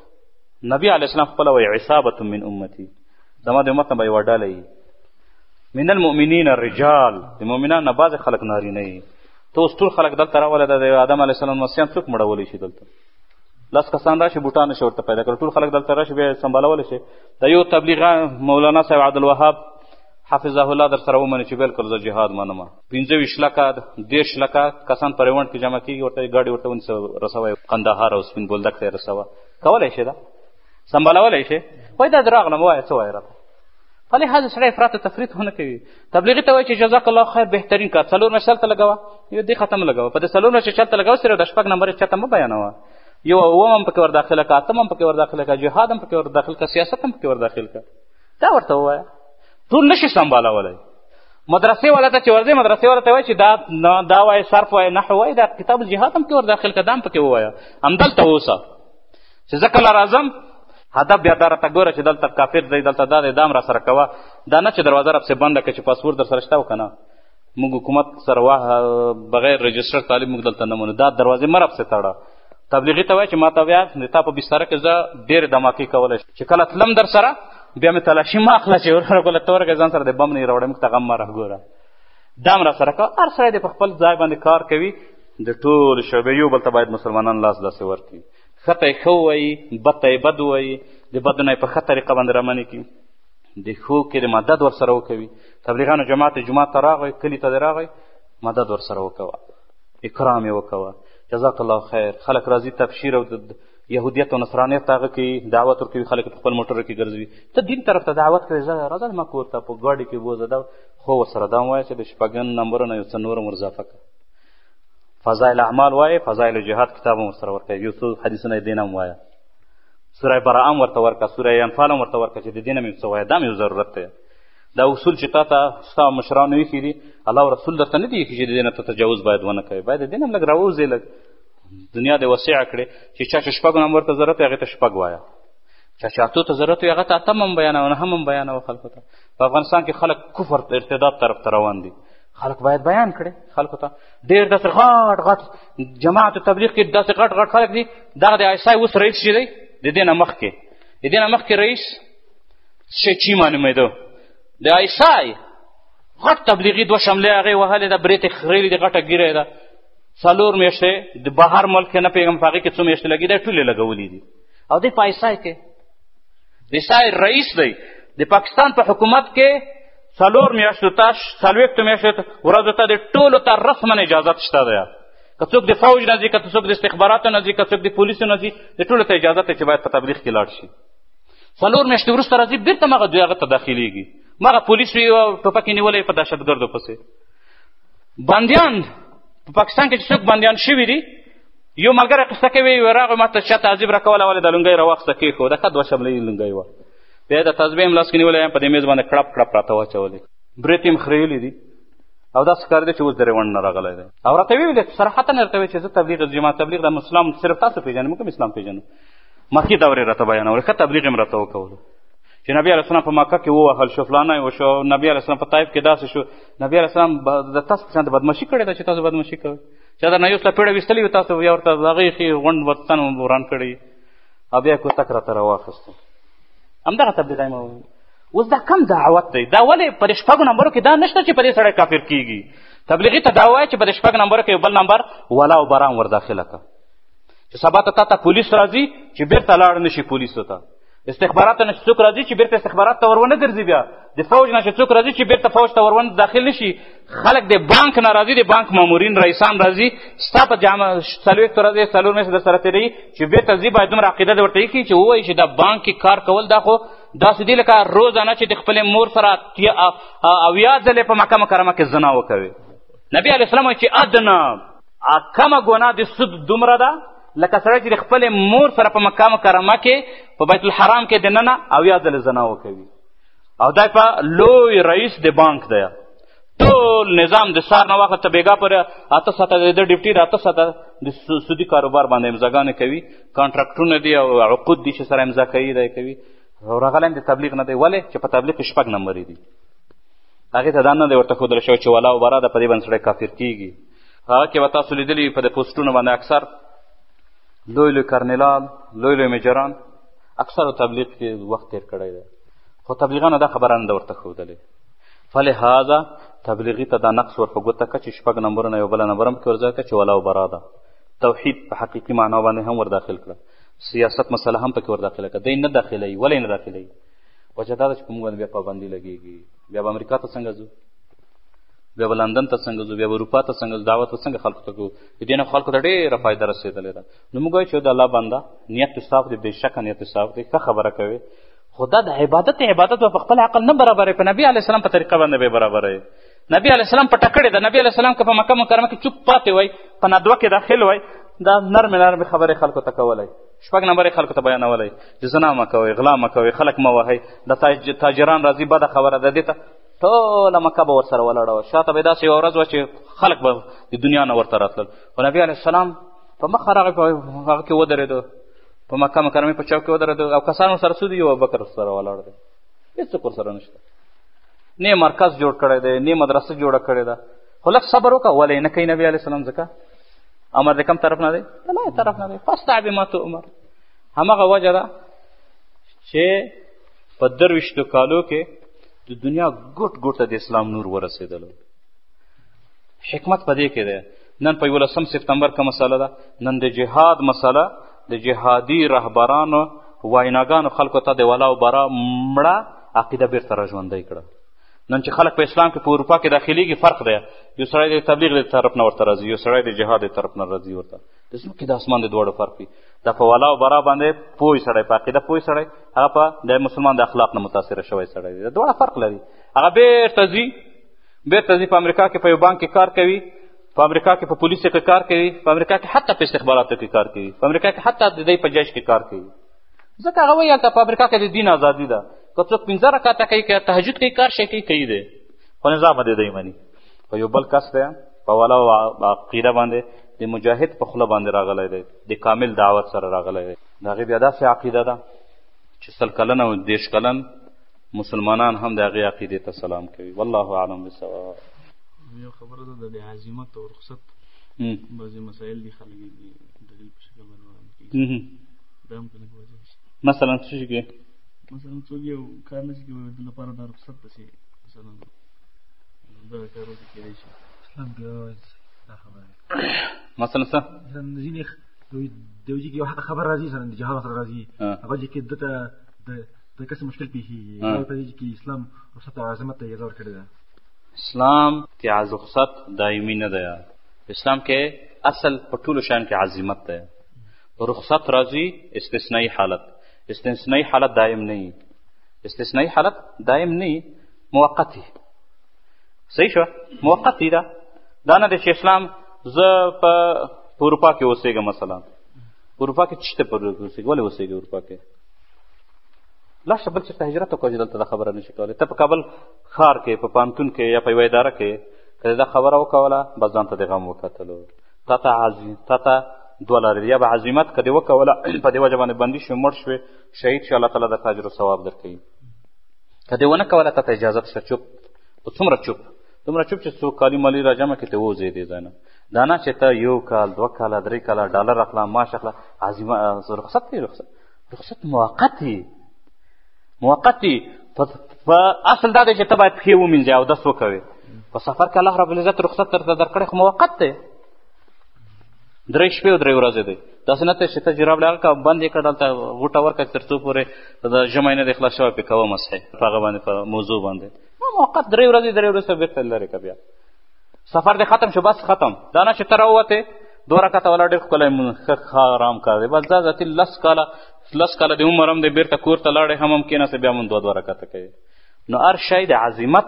نبي علیه السلام خپله وایي عصابة من امتي زما د امت نه به یوه ډله وي من المؤمنین الرجال د مؤمنانو نه بعضې خلک نارینه وي ته اوس ټول خلک دلته راولې د آدم علیه السلام مسیحان څوک مړولی شي دلته لس کسان راشي بوټان نشي ورته پیدا کړي ټول خلک دلته راشي بیا سمبالولی شي د یو تبلیغ مولانا صاحب عبدالوهاب حافظه الله در سره ومني چې بلکل زه جهاد منم پنځه ویشت لکه دېرش لکه کسان په ریونډ کې جمع کېږي ورته ګاډي ورته ونیسه رسوی قندهار او سپین بولدک ته یې رسوه کولی شي دا سمبالولی شي وایي دا دراغله مه وایه څه وایې راته په لحاظ سړی افراط تفریط ونه کوي تبلیغي ته وایي چې جزاک الله خیر بهترین کار څلور میاشت هلته لګوه یو دې ختم لګوه په دې څلور میاشتې چې هلته لګوه صرف د شپږ نمبر یې چاته مه بیانوه یو اووم هم پکې ور داخله که اتم هم پکې ور داخله که جهاد هم پکې ور داخل که سیاست هم پکې ور داخل که دا ورته ووایه ټول نشي سمبالولی مدرسې والا ته چې ورځې مدرسې والا ته وایي چې دا دا وایي صرف وایي نحو وایي دا کتاب الجهاد هم پکې ور داخل که دا هم پکې ووایه همدلته اوسه چې زه کله راځم هدف بیا دا راته ګوره چې دلته کافر دی دلته دا دی دا هم را سره کوه دا نه چې دروازه راپسې بنده کړه چې پاسپورټ در سره شته و که نه موږ حکومت سره بغیر رجسټر تعلیم موږ دلته نه منو دا دروازې مه راپسې تړه تبلیغي ته وایي چې ما ته بیا د تا په بستره کې زه ډېرې دماکې کولی شم چې کله تلم در سره بیا مې تلاشي مه اخله چې ورکله ته ورکړې ځان سره د بم نه یې راوړی موږ ته غم مه راګوره دا هم را سره کوه هر سړی د په خپل ځای باندې کار کوي د ټولو شعبې یو بل ته باید مسلمانان لاس داسې ورکړي ښه ته یې ښه ووایي بد ته یې بد ووایي د بدو نه یې په ښه طریقه باندې رامنې کړي د ښو کې د مدد ورسره وکوي تبلیغانو جماعت جومات ته راغی کلي ته دې راغی مدد ورسره وکوه اکرام یې وکوه جزاک الله خیر خلک راځي تبشیر او یهودیت او نصرانیت ته هغه کوي دعوت ورکوي خلک په خپل موټرو کې ګرځوي ته دین طرف ته دعوت کوې زه راځه زما کور ته په ګاډي کې بوځه دا خو ورسره دا هم وایه چې د شپږم نمبرونه یو څه نور هم اضافه کړه فضایل اعمال وایه فضایل جهاد کتاب هم ورسره ورکوي یو څو حدیثونه یې دین هم وایه سوره براءه هم ورته ورکړه سوره انفال هم ورته ورکړه چې د دین هم یو څه وایه دا هم یو ضرورت دی دا اصول چې تا ته ستا مشرانو ایښي دي الله او رسول درته نه دي ایښي چې د دې نه ته تجاوز باید ونه کوې باید د دین هم لږ راووځې لږ دنیا دې وسیعه کړې چې چا چې شپږو نمبر ته ضرورت وي هغې ته شپږ وایه چا چې اتو ته ضرورت وي هغه ته اتم هم بیانوه نهم هم بیانوه خلکو ته په افغانستان کې خلک کفر ارتداد طرف ته روان دي خلک باید بیان کړي خلکو ته ډېر داسې غټ غټ جماعت تبلیغ کې داسې غټ غټ خلک دي دغه د ایسای اوس رئیس چې دی د دې نه مخکې د دې نه مخکې رئیس چی معلومېده د ایسای غټ تبلیغي دوه شملې هغې وهلې ده برېتې خریلې دي غټه ګیره ده څلور میاشتې د بهر ملک کې نه پوهېږم په هغې کې څو میاشتې لګي دی ټولې لګولي دي او دی په ایسای کې د ایسای رئیس دی د پاکستان په حکومت کې څلور میاشتو ته څلوېښتو میاشتو ورځو ته د ټولو ته رسما اجازت شته دی که څوک د فوج نه ځي که څوک د استخباراتو نه ځي که څوک د پولیسو نه ځي د ټولو ته اجازت دی چې باید په تبلیغ کې لاړ شي څلور میاشتې وروسته راځي بېرته مغه دوی هغه ته داخلېږي مغه پولیس وي او ټوپک یې نیولی په دهشتګردو پسې بندیان په پاکستان کې چې څوک بندیان شوي دي یو ملګری قصه کوي یو راغی ما ته چا تعذیب راکوله ولې دا لونګۍ راواخیسته کېښوده ښه دوه شمله یې لونګۍ وه بیا یې د تسبیح هم لاس کې نیولی یم په دې میز باندې کړپ کړپ راته واچولې برېت یې هم خریلي دي او داسې ښکارېده چې اوس د ریونډ نه راغلی دی او راته ویې ویلې صراحتا راته ویې چې زه تبلیغ جماعت تبلیغ د اسلام صرف تاسو پېژنئ موږ هم اسلام پېژنو مکې دورې راته بیانولې ښه تبلیغ یې م راته وکولو چې نبي علیه السلام په مکه کې ووهل شو فلانی وشو نبي علیه السلام په طایف کې داسې شو نبي علیه السلام د تاسو په شان د بدمشي کړې ده چې تاسو بدمشي کوئ چې دا نه یو سله پیړه ویستلي وي تاسو بیا ورته د هغې ښې غونډ وطن وران کړی او بیا یې کوتک راته راواخیستو همدغه تبلیغ یې مه اوس دا کم دعوت دی دا ولې په دې شپږو نمبرو کې دا نشته چې په دې سړی کافر کېږي تبلیغي ته دا وایي چې په دې شپږ نمبرو کې یو بل نمبر ولا او برام ور داخله کړه چې سبا ته تا ته پولیس راځي چې بېرته لاړ نه شي پولیسو ته استخباراتو نه چې څوک راځي چې بېرته استخبارات ته ور ونه ګرځي بیا د فوج نه چې څوک راځي چې بېرته فوج ته ور ونه داخل نه شي خلک د بانک نه راځي د بانک مامورین رئیسان راځي ستا په جامه څلوېښتو ورځې څلور میاشتې در سره تېروي چې بېرته ځي باید دومره عقیده دې ورته ایښي چې ووایي چې دا بانک کې کار کول دا خو داسې دي لکه روزانه چې د خپلې مور سره اویا ځلې په مکه مکرمه کې زنا وکوي نبي علیه السلام وایي چې ادنا کمه ګناه د سود دومره ده لکه سړی چې د خپلې مور سره په مکه مکرمه کې په بیت الحرام کې دننه اویا ځلې زنا وکوي او دی په لوی رئیس د بانک دی ټول نظام د سار نه واخله تر بېګا پورې اته ساعته د ده ډیوټي د اته ساعته د سودي کاروبار باندې امضاګانې کوي کانټراکټونه دي او عقود دي چې سره امضا کوي دی کوي او راغلی د تبلیغ نه دی ولې چې په تبلیغ کې شپږ نمبرې دي هغې ته دا نه دی ورته ښودلی شوی چې ولا او برا ده په دې باندې سړی کافر کېږي هغه کې به تاسو لیدلي په د پوسټونو باندې اکثر لوی لوی کرنیلان، لوی لوی میجران اکثرو تبلیغ کې وخت تیر کړی دی، خو تبلیغانو دا خبره نه ده ورته ښودلې. فلهذا تبلیغي ته دا نقص ور په ګوته کړه چې شپږ نمبرونه یو بله نمبر هم پکې ورځای کړه چې ولا و برا ده. توحید په حقیقي معنا باندې هم ور داخل کړه، سیاست مسله هم پکې ور داخله کړه. دی نه داخلوي. ولې نه داخلوي؟ وجه دا ده چې په موږ باندې بیا پابندي لګېږي. بیا به امریکا ته څنګه ځو، بیا به لندن ته څنګه ځو، بیا به اروپا ته څنګه ځو، دعوت به څنګه خلکو ته کوو؟ د دې نه خلکو ته ډېره فایده رسېدلې ده. نو موږ وایو چې د الله بنده نیت صاف دی، بېشکه نیت صاف دی، ښه خبره کوي، خو دا د عبادت عبادت به په خپل عقل نه برابروي، په نبي علیه السلام په طریقه باندې به یې برابروي. نبي علیه السلام پټه کړې ده. نبي علیه السلام که په مکه مکرمه کې چوپ پاتې وای، په ندوه کې داخل وای، دا نرمې نرمې خبرې خلکو ته کولی، شپږ نمبرې خلکو ته بیانولی چې زنا مه کوئ، غلا مه کوئ، خلک مه وهئ، د تاجران راځي بده خبره ده. دې ته ټوله مکه به ورسره ولاړه وه، شاته به یې داسې یوه ورځ وه چې خلک به د دنیا نه ورته راتلل. خو نبي علیه السلام په مخه راغی، په هغه کې ودرېدو، په مکه مکرمې په چوک کې ودرېدو، او کسان ورسره څو دي؟ یو ابوبکر ورسره ولاړ دی، هېڅوک ورسره نشته. نه مرکز جوړ کړی دی، نه مدرسه جوړه کړې ده. خو لږ صبر وکړه. ولې نه کوي نبي علیه السلام؟ ځکه امر د کوم طرف نه دی؟ د الله طرف نه دی. فاصدع بما تؤمر. همغه وجه ده چې په درویشتو کالو کې د دنیا ګوټ ګوټ ته د اسلام نور ورسېدلو. حکمت په دې کې دی. نن په یولسم سپتمبر که مسله ده، نن د جهاد مسله د جهادي رهبرانو وایناګانو خلکو ته د ولا او برا مړه عقیده بیرته راژوندی کړه. نن چې خلک په اسلام کې په اروپا کې داخليږي، فرق دی. یو سړی د تبلیغ د طرف نه ورته راځي، یو سړی د جهاد د طرف نه راځي. ورته د ځمکې د اسمان د دواړو فرق وي. دا په ولا او برا باندې پوه سړی، په عقیده پوه سړی، هغه په د مسلمان د اخلاق نه متاثره شوی سړی دی. د دواړه فرق لري. هغه بیرته ځي بیرته ځي په امریکا کې په یو بانک کې کار کوي، په امریکا کې په پولیسو کې کار کوي، په امریکا کې حتی په استخباراتو کې کار کوي، په امریکا کې حتی د دی په جیش کې کار کوي. ځکه هغه وایي هلته په امریکا کې د دین ازادي ده. که څوک پنځه رکعته کوي، که تهجد کوي، کار شی کوي، کوي دی، خو نظام د دی مني. خو یو بل کس دی په ولا او عقیده باندې د مجاهد په خوله باندې راغلی دی، د کامل دعوت سره راغلی دی. د هغې بیا داسې عقیده ده چې سل کلن او دېرش کلن مسلمانان هم د هغې عقیدې ته سلام کوي. والله اعلم بالصواب. یو خبره ده د عزیمت او رخصت بعضې مسایل دي خلک یې دلیل په شکل باندې وړاندې کوي. دا هم کنه وجه شي. مثلا څه شي کې مثلا څوک یو کار نه شي کولی، د لپاره دا رخصت پسې مثلا دغه کار ورته کېدی شي. اسلام کې دا خبره مثلا څه ځینې د یو ځای کې یو حقه خبر راځي، مثلا د جهاد سره راځي، هغه ځای کې ده ته د کسې مشکل پېښېږي، هغه په دې کې اسلام رخصت او عظمت ته اجازه ورکړې ده. اسلام کې رخصت دایمي نه ده. اسلام کې اصل په ټولو شیانو کې عظمت ده. رخصت راځي استثنایی حالت، استثنایی حالت دایم نه وي. استثنایی حالت دایم نه وي، موقتي. صحیح شو؟ موقتي ده. دا نه ده چې اسلام زه په اروپا کې اوسېږم، مثلا اروپا کې چېرته په اوسېږي؟ ولې اوسېږي اروپا کې؟ لاشه بل چېرته هجرت وکړه چې دلته دا خبره نه شي کولی. ته په کابل ښار کې په پوهنتون کې یا په یوه اداره کې که دا خبره وکوله، بس ځان ته د غم وکتلو. تا ته تا ته دوه لارې، یا به عظیمت که دې وکوله په دې وجه باندې بندي شوې، مړ شوې، شهید شي، الله تعالی درته اجر و ثواب درکوي. که دې ونه کوله، تا ته اجازت شته چوپ، په څومره چوپ دومره چوپ چې څو کالي مالي را جمع کړې ته ووځې دې ځای نه. دا نه چې ته یو کال دوه کاله درې کاله ډالر اخله، معاش اخله. عظیمه رخصت دی. رخصت رخصت موقت دی، موقت دی. په اصل دا دی چې ته باید پښې ومینځې او دس وکوې. په سفر کې الله رب العزت رخصت درته درکړی، خو موقت دی. درې شپې او درې ورځې دی. داسې نه ته چې ته جراب لغه کړه، بند یې کړه، دلته غوټه ورکړه تر څو پورې د ژمی نه دی خلاص شوی، پرې کوه مسحې په هغه باندې په موضوع باندې. موقت درې ورځې درې ورځې بېرته لرې کړه. بیا سفر دې ختم شو، بس ختم. دا نه چې ته راووتې دوه رکعته ولا ډېر ښکلی ښه ارام کار دی، بس دا ذاتي لس کاله لس کاله د عمر هم دی، بېرته کور ته لاړې هم هم کېناستې، بیا هم دوه دوه رکعته کوي. نو هر شی د عظمت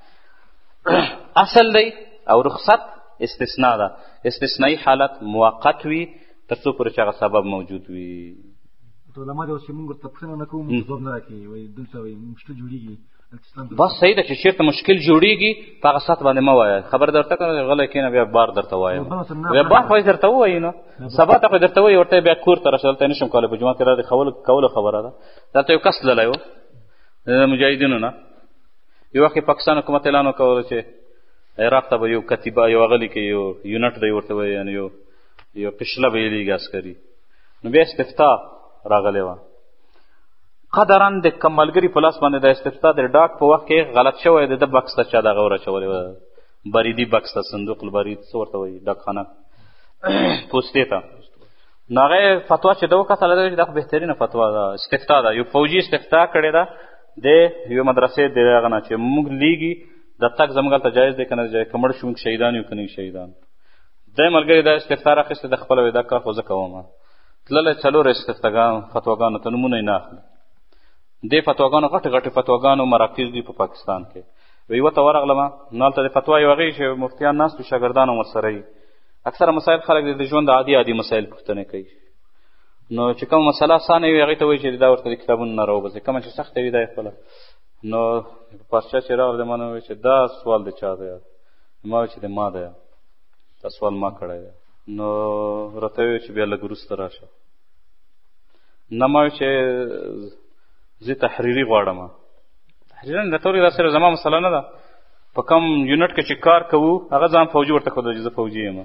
اصل دی، او رخصت استثناء ده. استثنایی حالت موقت وي تر څو پورې چې هغه سبب موجود وي. علما دي اوس چې مونږ ورته پوښتنه نه کوو، موږ ځواب نه راکوي، وایي دلته وایي مشکل جوړېږي. بس صحیح ده چې چېرته مشکل جوړېږي په هغه ساعت باندې مه وایه. خبر درته کړه غلی کښېنه، بیا بار درته وایم، بیا بار خو یې درته ووایي. نو سبا ته خو یې درته وایي، ورته بیا کور ته راشه، دلته یې نه شم کولی، په جومات کې را دې کولو خبره ده. دلته یو کس تللی و د مجاهدینو نه. یو وخت یې پاکستان حکومت اعلان وکړ چې عراق ته به یو کتیبه، یو هغه لیکي، یو یونټ دی ورته وایي، یعنې یو یو قشله به یې لیږي عسکري. نو بیا استفتاء راغلی وه. قدرا د کم ملګري په لاس باندې د استفتاء د ډاک په وخت کې غلط شوی د ده بکس ته چا دغه ورچولی وه، بریدي بکس ته، صندوق البرید څه ورته وایي، ډاکخانه پوستې ته. نو هغه یې فتوا چې ده وکتله ده چې دا خو بهترینه فتوا ده، استفتاء ده. یو فوجي استفتاء کړې ده د یوې مدرسې د هغه نه چې موږ لیږي د تګ زموږ هلته جایز دی که نه جایز، که مړ شو موږ شهیدان یو که نه یو شهیدان. دی ملګري دا استفتاء راخیستې ده خپله وایي دا کار خو زه کوم. تللی څلور استفتاګانو فتواګانو ته نومونه یې نه اخلي. دې فتواګانو غټې غټې فتواګانو مراکز دي په پاکستان کې. یوه ته ورغلم نو هلته د فتوا یو هغې چې مفتیان ناست وي شاګردان هم ورسره وي. اکثره مسایل خلک د ژوند عادي عادي مسایل پوښتنې کوي. نو چې کومه مسله اسانه وي هغې ته وایي چې دا ورته د کتابونو نه راوباسئ، کومه چې سخته وي دا یې خپله. نو پارچه چې راغله ما نه وایي چې دا سوال د چا دی؟ ما وایي چې د ما دی، دا سوال ما کړی دی. نو راته وایي چې بیا لږ وروسته راشه. نه ما وایي چې زه تحریري غواړم. تحریرا راته وایي دا سره زما مسله نه ده، په کوم یونټ کې چې کار کوو هغه ځان فوجي ورته ښودل چې زه فوجي یم.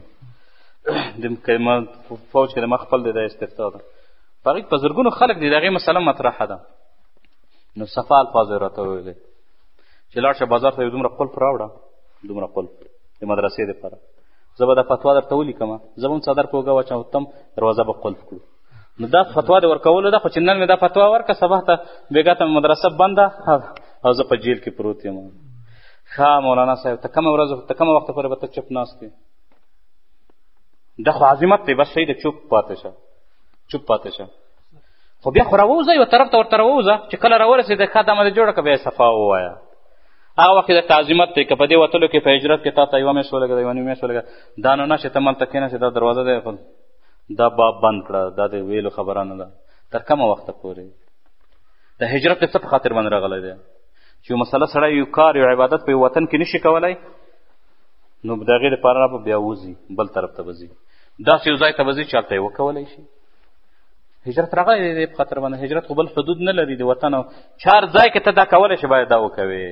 فوج کې د ما خپل دی دا استفتاء ده، په هغې په زرګونو خلک دي د هغې مسله مطرحه ده. نو صفا الفاظ یې راته وویلې چې لاړ شه بازار ته یو دومره قلف راوړه، دومره قلف د مدرسې دپاره، زه به دا فتوا درته ولیکم، زه به هم څادر په اوږه واچوم، دروازه به قلف کړو. نو دا فتوا د ورکولو ده، خو چې نن مې دا فتوا ورکړه سبا ته بېګا ته مدرسه بنده او زه په جیل کې پروت یم. ښه مولانا صاحب ته کومه ورځ ته کومه وخته پورې به ته چپ ناست یې؟ دا خو عظمت دی، بس صحیح ده، چوپ پاتې شه، چوپ پاتې شه. خو بیا خو راووځه، یوه طرف ته ورته راووځه چې کله راورسېده ښه دمه دې جوړه کړه بیا یې صفا ووایه. هغه وخت کې د تعظیمت دی، که په دې وتلو کې په هجرت کې تا ته یوه میاشت ولګېده، یوه نیم میاشت ولګېده، دا نو نه چې ته ملته کښېنه چې دا دروازه دی دا باب بند کړه، دا د ویلو خبره نه ده. تر کومه وخته پورې د هجرت د څه په خاطر باندې راغلی دی؟ چې یو مسله سړی یو کار یو عبادت په یو وطن کې نشي کولی، نو د هغې دپاره به بیا وځي بل طرف ته به ځي، داسې یو ځای ته به ځي چې هلته یې وکولی شي. هجرت راغلی دی په خاطر باندې. هجرت خو بل حدود نه لري د وطن، او چار ځای کې ته دا کولی شي باید دا وکوې.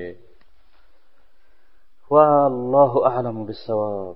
والله اعلم بالصواب.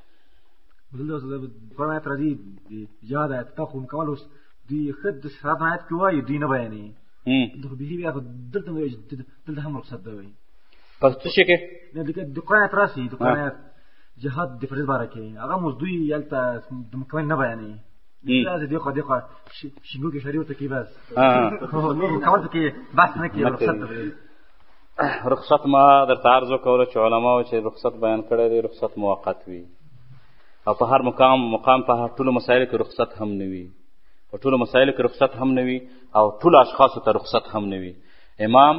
قرآن آیت راځي یاد آیت تا خو مکول اوس دوی ښه د شراب آیت کې وایي دوی نه بیانوي، دغه بیخي بیا دلته وایي دلته هم رخصت ده وایي په څه شي کې؟ د قرآن آیت راسي د قرآن آیت جهاد د فرض باره کې هغه هم اوس دوی هلته د مکمل نه بیانوي. داسې دقیقه دقیقه شینګو کې شریعت کې بس مکمل کې بحث نه کوي، رخصت ده. رخصت ما درته عرض وکوله چې علماو چې رخصت بیان کړی دی رخصت موقت وي، او په هر مقام مقام په ټولو مسایلو کې رخصت هم نه وي، په ټولو مسایلو کې رخصت هم نه وي، او ټولو اشخاصو ته رخصت هم نه وي. امام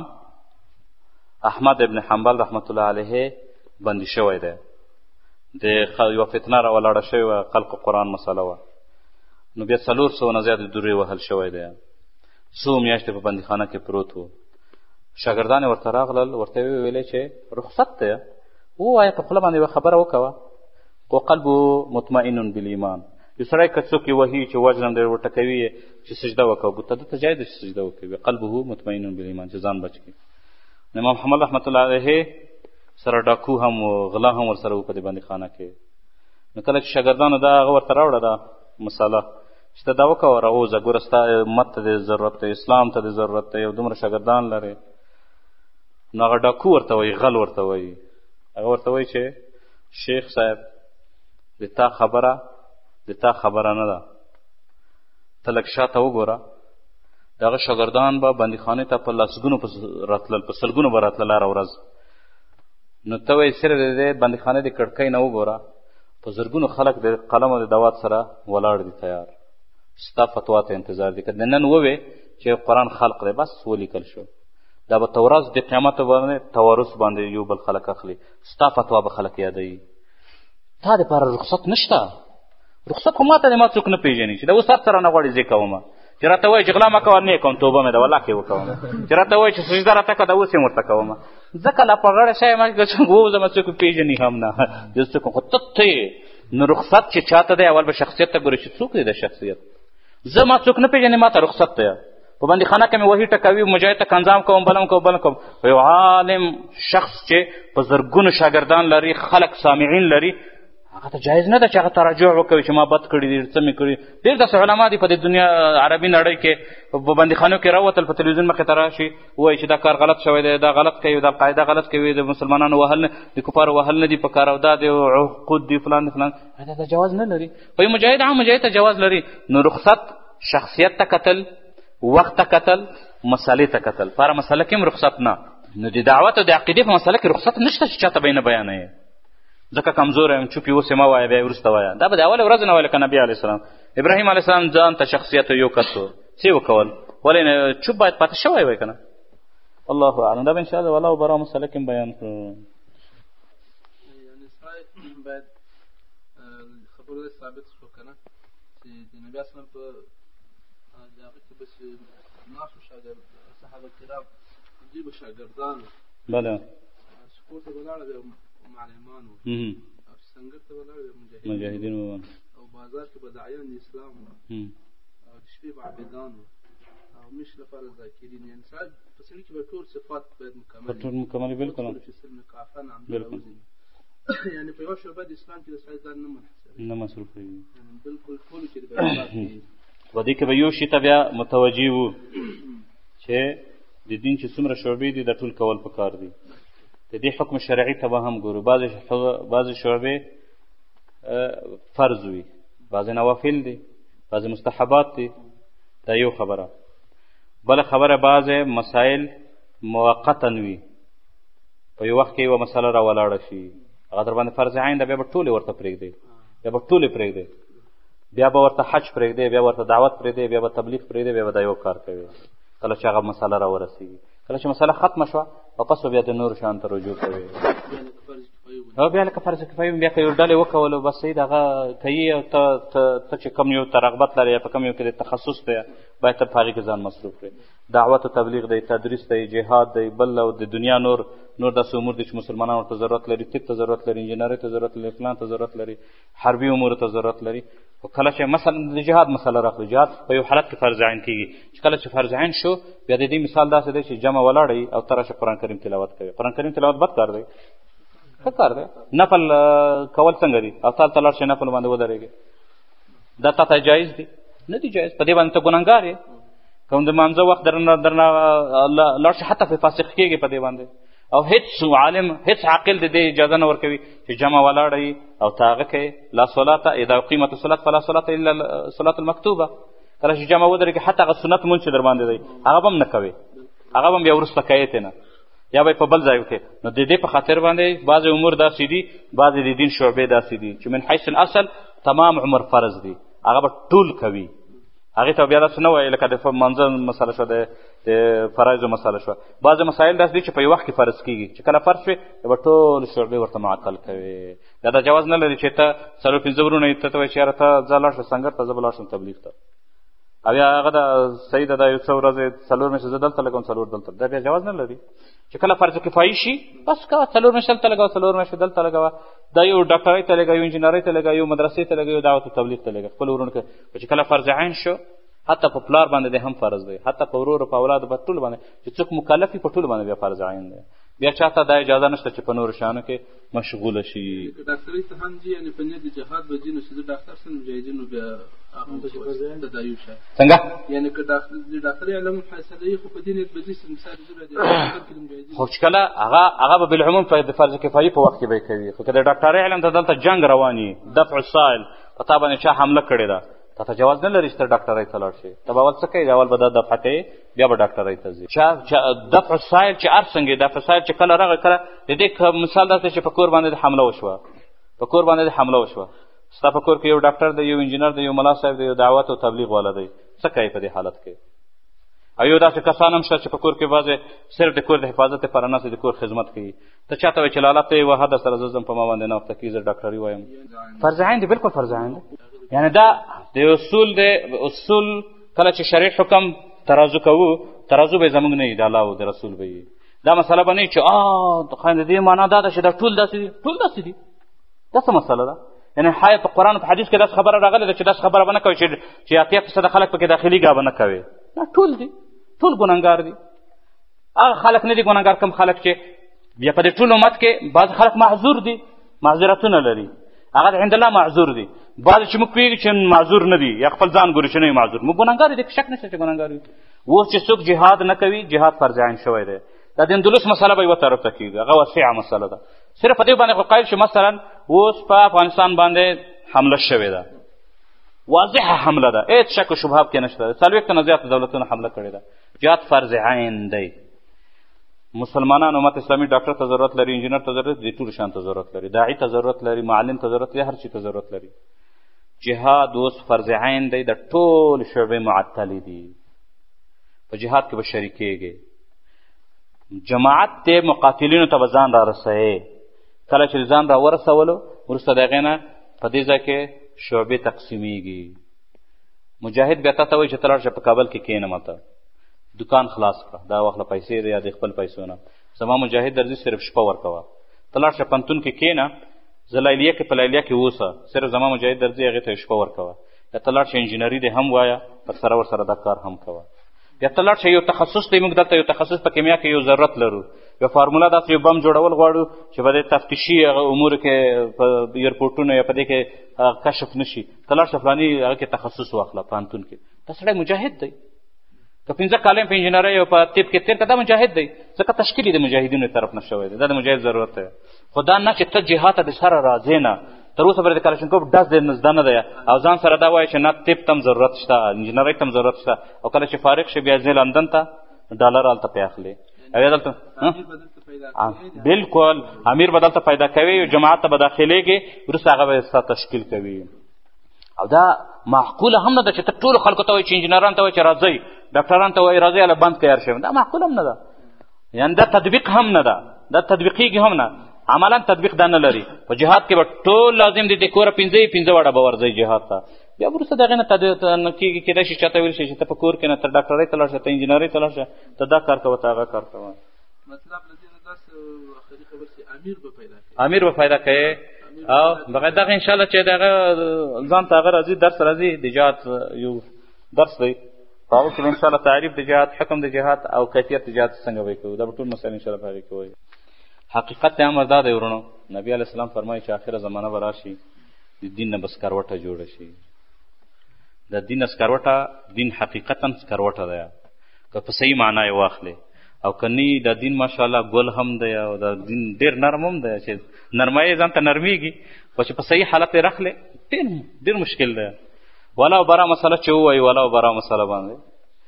احمد ابن حنبل رحمت الله علیه بندي شوی دی، د یوه فتنه را ولاړه شوې وه، خلق قرآن مسله وه. نو بیا څلور سوه نه زیات دورې وهل شوی دی، څو میاشتې په بندیخانه کې پروت و. شاګردان یې ورته راغلل، ورته یې وویلې چې رخصت دی، ووایه په خوله باندې یوه خبره وکوه، وقلبه مطمئن بالایمان. یو سړی که څوک یې وهي چې وجنم دی ورټکوي یې چې سجده وکړه، بت ته دلته جایز ده چې سجده وکړي، قلبه مطمئن بالایمان، چې ځان بچ کړي. امام محمد رحمت الله علیه سره ډاکو هم و، غلا هم ورسره و په دې بندیخانه کې. نو کله چې شاګردانو دا هغه ورته راوړه دا مسله چې ته دا وکوه راوځه، ګوره ستا امت ته دې ضرورت دی، اسلام ته دې ضرورت دی، یو دومره شاګردان لرې. نو هغه ډاکو ورته وایي، غل ورته وایي، هغه ورته وایي چې شیخ صاحب د تا خبره د تا خبره نه ده، ته لږ شاته وګوره، د هغه شاګردان به بندیخانې ته په لسګونو راتلل، په سلګونو به راتلل هره ورځ. نو ته وایي صرف د دې بندیخانې د کړکۍ نه وګوره، په زرګونو خلک د قلم او د دوات سره ولاړ دي تیار، ستا فتوا ته انتظار دي. که د نن ووې چې قرآن خلق دی بس ولیکل شو، دا به ته ورځ د قیامت باندې توارث باندې یو بل خلک اخلي، ستا فتوا به خلک یادوي. تا دپاره رخصت نشته، رخصت خو ما ته د ما څوک نه پېژني چې د اوس هر سره نه غواړي زه یې کومه، چې راته وایي چې غلا مه کوه نه یې کوم، توبه مې ده والله که یې وکومه، چې راته وایي چې سجده راته کړه دا اوس یې ورته کومه. ځکه لا په غاړه شی ما څوک ووځم څوک پېژني هم نه، یو څوک خو ته ته یې. نو رخصت چې چاته دی اول به شخصیت ته ګورې چې څوک دی د شخصیت. زه ما څوک نه پېژني، ما ته رخصت دی، په بندیخانه کې مې وحي ټکوي، مجاهد ته کنځام کوم، بلم کوم بلم کوم. یو عالم شخص چې په زرګونو شاګردان لري، خلک سامعین لري، هغه ته جایز نه ده چې هغه تراجع وکوي چې ما بد کړي دي څه مې کړي. ډېر داسې علما دي په دې دنیا عربي نړۍ کې په بندیخانو کې راوتل په تلویزیون مخې ته راشي ووایي چې دا کار غلط شوی دی دا غلط کوي دا قاعده غلط کوي د مسلمانانو وهل نه د کفارو وهل نه دي په کار او دا د عقود دي فلان فلان دا جواز نه لري. خو یو مجاهد عام مجاهد ته جواز لري. نو رخصت شخصیت ته کتل وخت ته کتل مسالې ته کتل په هره مسله کې هم رخصت نه. نو د دعوت او د عقیدې په مسله کې رخصت نشته چې چاته به یې نه بیانوي ځکه کمزور یم چوپ یې اوس یې مه وایه بیا یې وروسته وایه. دا به د اول ورځ نه ویل که نبي علیه السلام ابراهیم علیه السلام ځان ته شخصیت یو کس و څه یې وکول ولې نه چوپ باید پاتې شوی وای که نه. الله اعلم. دا به انشاءالله ولا او برا مسله کې هم بیان کړو. یعنې سړی باید خبره ثابت شو که نه چې د نبي اسلام په د هغه کې به چې ناسو شاګرد صحابه کرام دوی به شاګردان بله سکور ته به لاړه بیا معلمان وو او چې سنګر ته به لاړه بیا مجاهدین وو او بازار کې به داعیان د اسلام وو او د شپې به عابدان وو او میش لپاره ذاکرین. یعنې سړی په سړي کې به ټول صفات باید مکمل ټول مکمل بالکل یعنې په یوه شعبه د اسلام کې د سړی ځان نه نه مصروفوي بالکل ټولو کې د بیان په دې کې به یو شي ته بیا متوجه وو چې د دین چې څومره شعبې دي دا ټول کول پکار دي. د دې حکم شرعي ته به هم ګورو. بعضې شعبې فرض وي بعضې نوافل دي بعضې مستحبات دي دا یو خبره. بله خبره بعضې مسایل موقتا وي په یو وخت کې یوه مسله را ولاړه شي هغه در باندې فرض عین ده بیا به ټولې ورته پرېږدي بیا به ټولې پرېږدي بیا به ورته حج پرېږدي بیا ورته دعوت پرېږدي بیا به تبلیغ پرېږدي بیا به دا یو کار کوي. کله چې هغه مسله را ورسېږي کله چې مسله ختمه شوه واپس به بیا د نورو شیانو ته رجوع کوي او بیا لکه فرض کفایي بیا که یو ډلې وکولو بس صحیح د هغه کوي او ته ته چې کوم یو ته رغبت لرې یا په کوم یو کې د تخصص دی باید ته په هغې کې ځان مصروف کړې. دعوت و تبلیغ دی تدریس دی جهاد دی بل او د دنیا نور نور داسې امور دي چې مسلمانان ورته ضرورت لري طب ته ضرورت لري انجینرۍ ته ضرورت لري فلان ته ضرورت لري حربي امورو ته ضرورت لري. خو کله چې مثلا د جهاد مسله راخلو جهاد په یو حالت کې فرض عین کېږي چې کله چې فرض عین شو بیا د دې مثال داسې دی چې جمع ولاړئ او ته راشه قرآن کریم تلاوت کوي. قرآن کریم تلاوت بد کار دی ښه کار دی. نفل کول څنګه دي او تا ته لاړ شې نفل باندې ودرېږې دا تا ته جایز دي نه دي جایز. په دې باندې ته ګنهګار یې کوم د مانځه وخت درنه درنه لاړ شي حتی په فاسق کېږي په دې باندې او هیڅ عالم هیڅ عاقل د دې اجازه نه ورکوي چې جمع ولاړئ او ته هغه کوې لا صلاة اذا قیمت الصلاة فلا صلاة الا صلاة المکتوبه. کله چې جمع ودرېږي حتی هغه سنت مونځ چې در باندې دی هغه به هم نه کوې هغه به هم بیا وروسته کوې ترې نه یا به په بل ځای وکړې. نو د دې په خاطر باندې بعضې امور داسې دي بعضې د دین شعبې داسې دي چې من حیث الاصل تمام عمر فرض دي هغه به ټول کوي هغې ته بیا داسې نه وایي لکه د منځه مسله شوه د فرایضو مسله شوه. بعضې مسایل داسې دي چې په یو وخت کې فرض کېږي چې کله فرض شوې به ټول شعبې ورته معطل کوي. دا دا جواز نه لري چې ته څلور پنځه ورونه ته ته وایي چې یاره ته ځه لاړ شه سنګر ته زه به لاړ شم تبلیغ ته او یا هغه د صحیح ده دا یو څه ورځې څلور میاشتې زه دلته لګوم څلور دلته دا بیا جواز نه لري. چې کله فرض کفایي شي بس کوه څلور میاشتې دلته لګوه څلور میاشتې دلته لګوه دا یو ډاکټرۍ ته لګوه یو انجینرۍ ته لګوه یو مدرسې ته لګوه یو دعوت تبلیغ ته لګوه خپل ورونو کې. چې کله فرض عین شو حتی په پلار باندې دی هم فرض دی حتی په ورورو په اولادو په ټولو باندې چې څوک مکلف وي په ټولو باندې بیا فرض عین دی. بیا چاته دا اجازه نشته چې په نورو شیانو کې مشغوله شي. که ډاکټرۍ ته هم ځي یعنې په نیت د جهاد به ځي نو چې زه ډاکټر شم مجاهدینو بیا هغه تداعي شه څنګه یعنې که د ډاکټرۍ علم حاصله وي خو په دې نیت به ځي چې مثال زه بیا د ډاکټر کې د مجاهدینو خو چې کله هغه هغه به بالعموم د فرض کفایي په وخت کې به یې کوي. خو که د ډاکټرۍ علم ته دلته جنګ روان وي دفع السائل په تا باندې چا حمله کړې ده تا ته جواز نه لري چې ته ډاکټرۍ ته لاړ شې ته به اول څه کوې اول به دا دفع کوې بیا به ډاکټرۍ ته ځې. دفع السائل چې هر څنګه دفع السائل چې کله راغی کله د دې مثال داسې چې په کور باندې حمله وشوه په کور باندې حمله وشوه ستا په کور کې یو ډاکټر دی یو انجینر دی یو ملا صاحب دی یو دعوت او تبلیغ والا دی څه کوې په دې حالت کې. او یو داسې کسان هم شته چې په کور کې بعضې صرف د کور د حفاظت لپاره ناست د کور خدمت کوي ته چاته وایي چې لالا ته یې وهه در سره زه ځم په ما باندې نه وخته کېږي زه ډاکټري وایم فرض عین دی بالکل فرض عین دی. یعنې دا د اصول د اصول کله چې شرعي حکم ترازو کوو ترازو به زموږ نه وي د الله او د رسول به وي. دا مسله به نه وي چې آ د دې معنا دا ده چې دا ټول داسې دي ټول داسې دي دا څه مسله ده. یعنې حیا په قرآن په حدیث کې داسې خبره راغلې ده چې داسې خبره به نه کوي چې اتیا فیصده خلک پکې داخلي ګاه به نه کوي دا ټول دي ټول ګناهګار دي. هغه خلک نه دي ګناهګار کوم خلک چې بیا په دې ټول امت کې بعض خلک معذور دي معذرتونه لري هغه عند الله معذور دي. بعض چې موږ پوهېږو چې معذور نه دي یا خپل ځان ګوري چې نه وي معذور، موږ ګناهګار دي، شک نشته چې ګناهګار وي. اوس چې څوک جهاد نه کوي، جهاد فرض عین شوی دی. دا د اندلس مسله به یوه طرف ته کېږي، هغه وسیعه مسله ده. صرف په دې باندې خو قایل شو مثلا اوس په افغانستان باندې حمله شوې ده، واضحه حمله ده، هېڅ شک و شبهه پکې نشته. څلوېښتو نه زیاته دولتونو حمله کړې ده. جهاد فرض عین دی. مسلمانان امت اسلامي ډاکټر ته ضرورت لري، انجینر ته ضرورت لري، ټولو شیانو ته ضرورت لري، داعي ته ضرورت لري، معلم ته ضرورت لري، هر چي ته ضرورت لري. جهاد اوس فرض عین دی، د ټول شعبې معطلې دي. په جهاد کې به شریکېږي، جماعت دی مقاتلینو ته به ځان را رسوي. کله چې ځان را ورسولو وروسته د هغې نه په دې ځای کې شعبې تقسیمیږي. مجاهد بیا تا ته وایي چې ته لاړ شه په کابل کې کښېنه، ماته دکان خلاص کړه، دا وخت له پیسې دی یا د خپل پیسو نه. زما مجاهد درځي صرف شپه ورکوه. ته لاړ شه پنتون کې کښېنه، زه لیلیه کې په لیلیه کې اوسه، صرف زما مجاهد درځي هغې ته شپه ورکوه. یا ته لاړ شه انجینري دې هم وایه، ورسره ورسره دا کار هم کوه. یا ته لاړ شه یو تخصص دی، موږ دلته یو تخصص په کیمیا کې یو ضرورت لرو، یو فارموله داسې یو بم جوړول غواړو چې په دې تفتیشي هغه امورو کې په ایرپورټونو یا په دې کې کشف نشي. ته لاړ شه فلاني هغه کې تخصص واخله پوهنتون کې. دا سړی مجاهد دی. که پنځه کاله په انجینرۍ او په طب کې تېر کړه، دا مجاهد دی، ځکه تشکیل یې د مجاهدینو طرف نه شوی دی. دا د مجاهد ضرورت دی. خو دا نه چې ته جهاد ته د سره راځې نه، تر اوسه پورې د کلاشینکوف ډز دې زده نه دی او ځان سره دا وایي چې نه طب ته هم ضرورت شته، انجینرۍ ته هم ضرورت شته، او کله چې فارغ شي بیا ځې لندن ته ډالر هلته پې اخلي. او یا دلته بلکل امیر به دلته پیدا کوي، جماعت ته به داخلېږي، وروسته هغه به ستا تشکیل کوي. او دا معقوله هم نه ده چې ته ټولو خلکو ته وایي چې انجینرانو ته وایي چې راځئ، ډاکټرانو ته وایي راځئ هله بند تیار شوی. دا معقول هم نه ده، یعنې دا تطبیق هم نه ده، دا تطبیقېږي هم نه، عملا تطبیق دا نه لري. په جهاد کې به ټول لازم دي د کوره پنځه یې پنځه واړه به ورځئ جهاد ته. بیا وروسته د هغې نه کېږي، کېدای شي چاته ویل شي چې ته په کور کې نه ته ډاکټرۍ ته لاړ شه، ته انجینرۍ ته لاړ شه، ته دا کار کوه، ته هغه کار کوه. مطلب له دې نه داسې آخري خبر چې امیر به پیدا کوي، امیر به پیدا کوي. او بغیر دغه انشاءالله چې دغه ځان ته هغه راځي، درس راځي، د جهاد یو درس دی، په هغه کې به انشاءالله تعریف د جهاد، حکم د جهاد او کیفیت د جهاد څنګه به کوو، دا به ټول مسایل انشاءالله په هغې کې وایي. حقیقت د امر دا دی ورونو، نبي علیه السلام فرمایي چې آخره زمانه به راشي، د دین نه به سکروټه جوړه شي. د دین نه سکروټه، دین حقیقتا سکروټه دی، که په صحیح معنا یې واخلې، او که نی د دین ماشاءالله ګل هم دی، او د دین ډېر نرم هم دی، چې نرمۍ ځان ته نرمېږي، خو چې په صحیح حالت یې راخلې ډېر ډېر مشکل دی. ولا برا مسله چې ووایي، ولا برا مسله باندې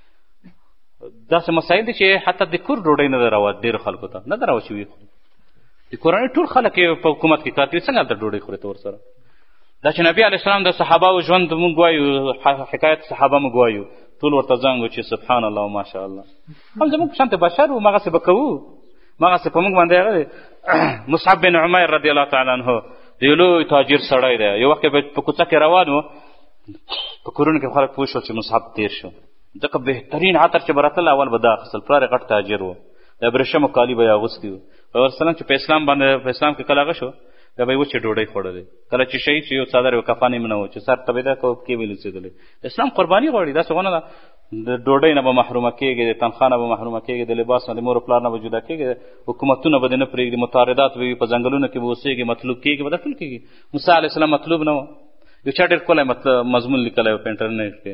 داسې مسایل دي چې حتی د کور ډوډۍ نه ده روا ډېرو خلکو ته نه ده روا چې وي خوري. د کورنۍ ټول خلک یې په حکومت کې کار کوي، څنګه هلته ډوډۍ خوري ته ورسره؟ دا چې نبي علیه السلام د صحابهو ژوند موږ وایو، حکایت صحابه موږ وایو، ټول ورته زنګ و چې سبحان الله و ماشاء الله. هم زموږ په شانته بشر وو، مغسې به کوو، مغسې په موږ باندې هغه دی. مصعب بن عمیر رضی الله تعالی عنه د یو لوی تاجر سړی دی. یو وخت به په کوڅه کې روان و، په کورونو کې خلک پوه شول چې مصعب تېر شو، ځکه بهترین عطر چې به راتله اول به دا اخیستل. پلار یې غټ تاجر و، د ابریشمو کالي به یې اغوستي وو. پیغمبر چې په اسلام باندې په اسلام کې کله هغه شو، بیا به یې وچې ډوډۍ خوړلې. کله چې شهید شي یو څادر یو کفن یې نه و چې سر ته به یې دا پکې به یې لوڅېدلې. اسلام قرباني غواړي، داسې غونه ده. د ډوډۍ نه به محرومه کېږي، د تنخوا نه به محرومه کېږي، د لباس نه، د مور و پلار نه به جدا کېږي، حکومتونه به دې نه پرېږدي، متعارضات به وي، په ځنګلونو کې به اوسېږي، مطلوب کېږي به دا ټول کېږي. موسی علیه السلام مطلوب نه و. یو چا ډېر ښکلی مضمون لیکلی و په انټرنیټ کې،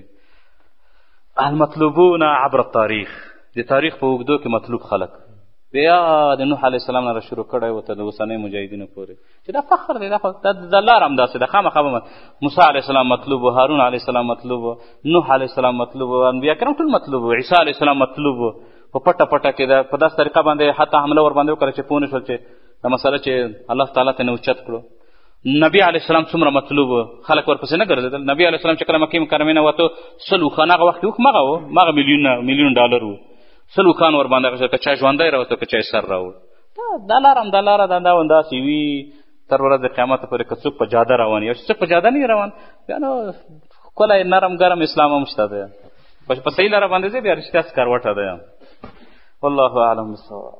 المطلوبون عبر التاریخ، د تاریخ په اوږدو کې مطلوب خلک. بیا د نوح علیه السلام نه را شروع کړی و تر د اوسنۍ مجاهدینو پورې، چې دا فخر دی، دا لار همداسې ده. خامخا به موسی علیه السلام مطلوب و، هارون علیه السلام مطلوب و، نوح علیه السلام مطلوب و، انبیا کرام ټول مطلوب و، عیسی علیه السلام مطلوب و. په پټه پټه کې ده په داسې طریقه باندې حتی حمله ور باندې وکړه چې پوه نه شول چې دا مسله چې الله تعالی ته نه اوچت کړو. نبی علیه السلام څومره مطلوب و، خلک ورپسې نه ګرځېدل. نبی علیه السلام چې کله مکې مکرمې نه وته سل اوښان هغه وخت کې مغه و، مغه میلیونه میلیون ډالر و، سل اوښان ور باندې اخېستل، که چا ژوندی راوته که چا یې سر راوړ. دا لاره هم دا لاره ده، دا همداسې وي تر ورځې قیامته پورې. که څوک په جاده روان وي او چې څوک په جاده نه روان، بیا نو ښکلی نرم ګرم اسلام هم شته دی، په صحیح لاره باندې ځي بیا رښتیا سکروټه دی. والله اعلم بالصواب.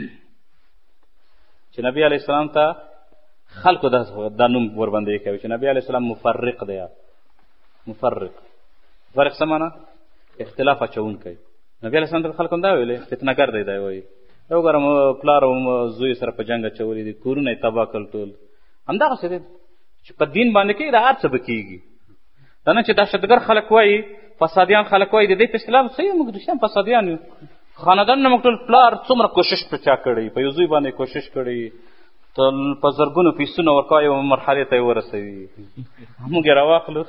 چې نبي علیه السلام ته خلکو دا نوم ورباندې کوي چې نبي علیه السلام مفرق دی. مفرق فرق څه معنا؟ اختلاف اچوونکی. نبي علیه السلام ته خلکو هم دا ویلې فتنهګر دی، دا یې وایي یو ګرم پلار او زوی سره په جنګ اچولي دي، کورونه یې تباه کړل ټول. همدغسې دی چې په دین باندې کېږي دا هر څه به کېږي. دا نه چې دهشتګر خلک وایي، فسادیان خلک وایي، د دې په اصطلاح صحیح موږ رښتیا فسادیان یو. خاندانونه موږ ټول پلار څومره کوشش په چا کړی، په یو زوی باندې کوشش کړی، په زرګونو پیسونه ورکوه یو مرحلې ته یې ورسوي. موږ یې راواخلو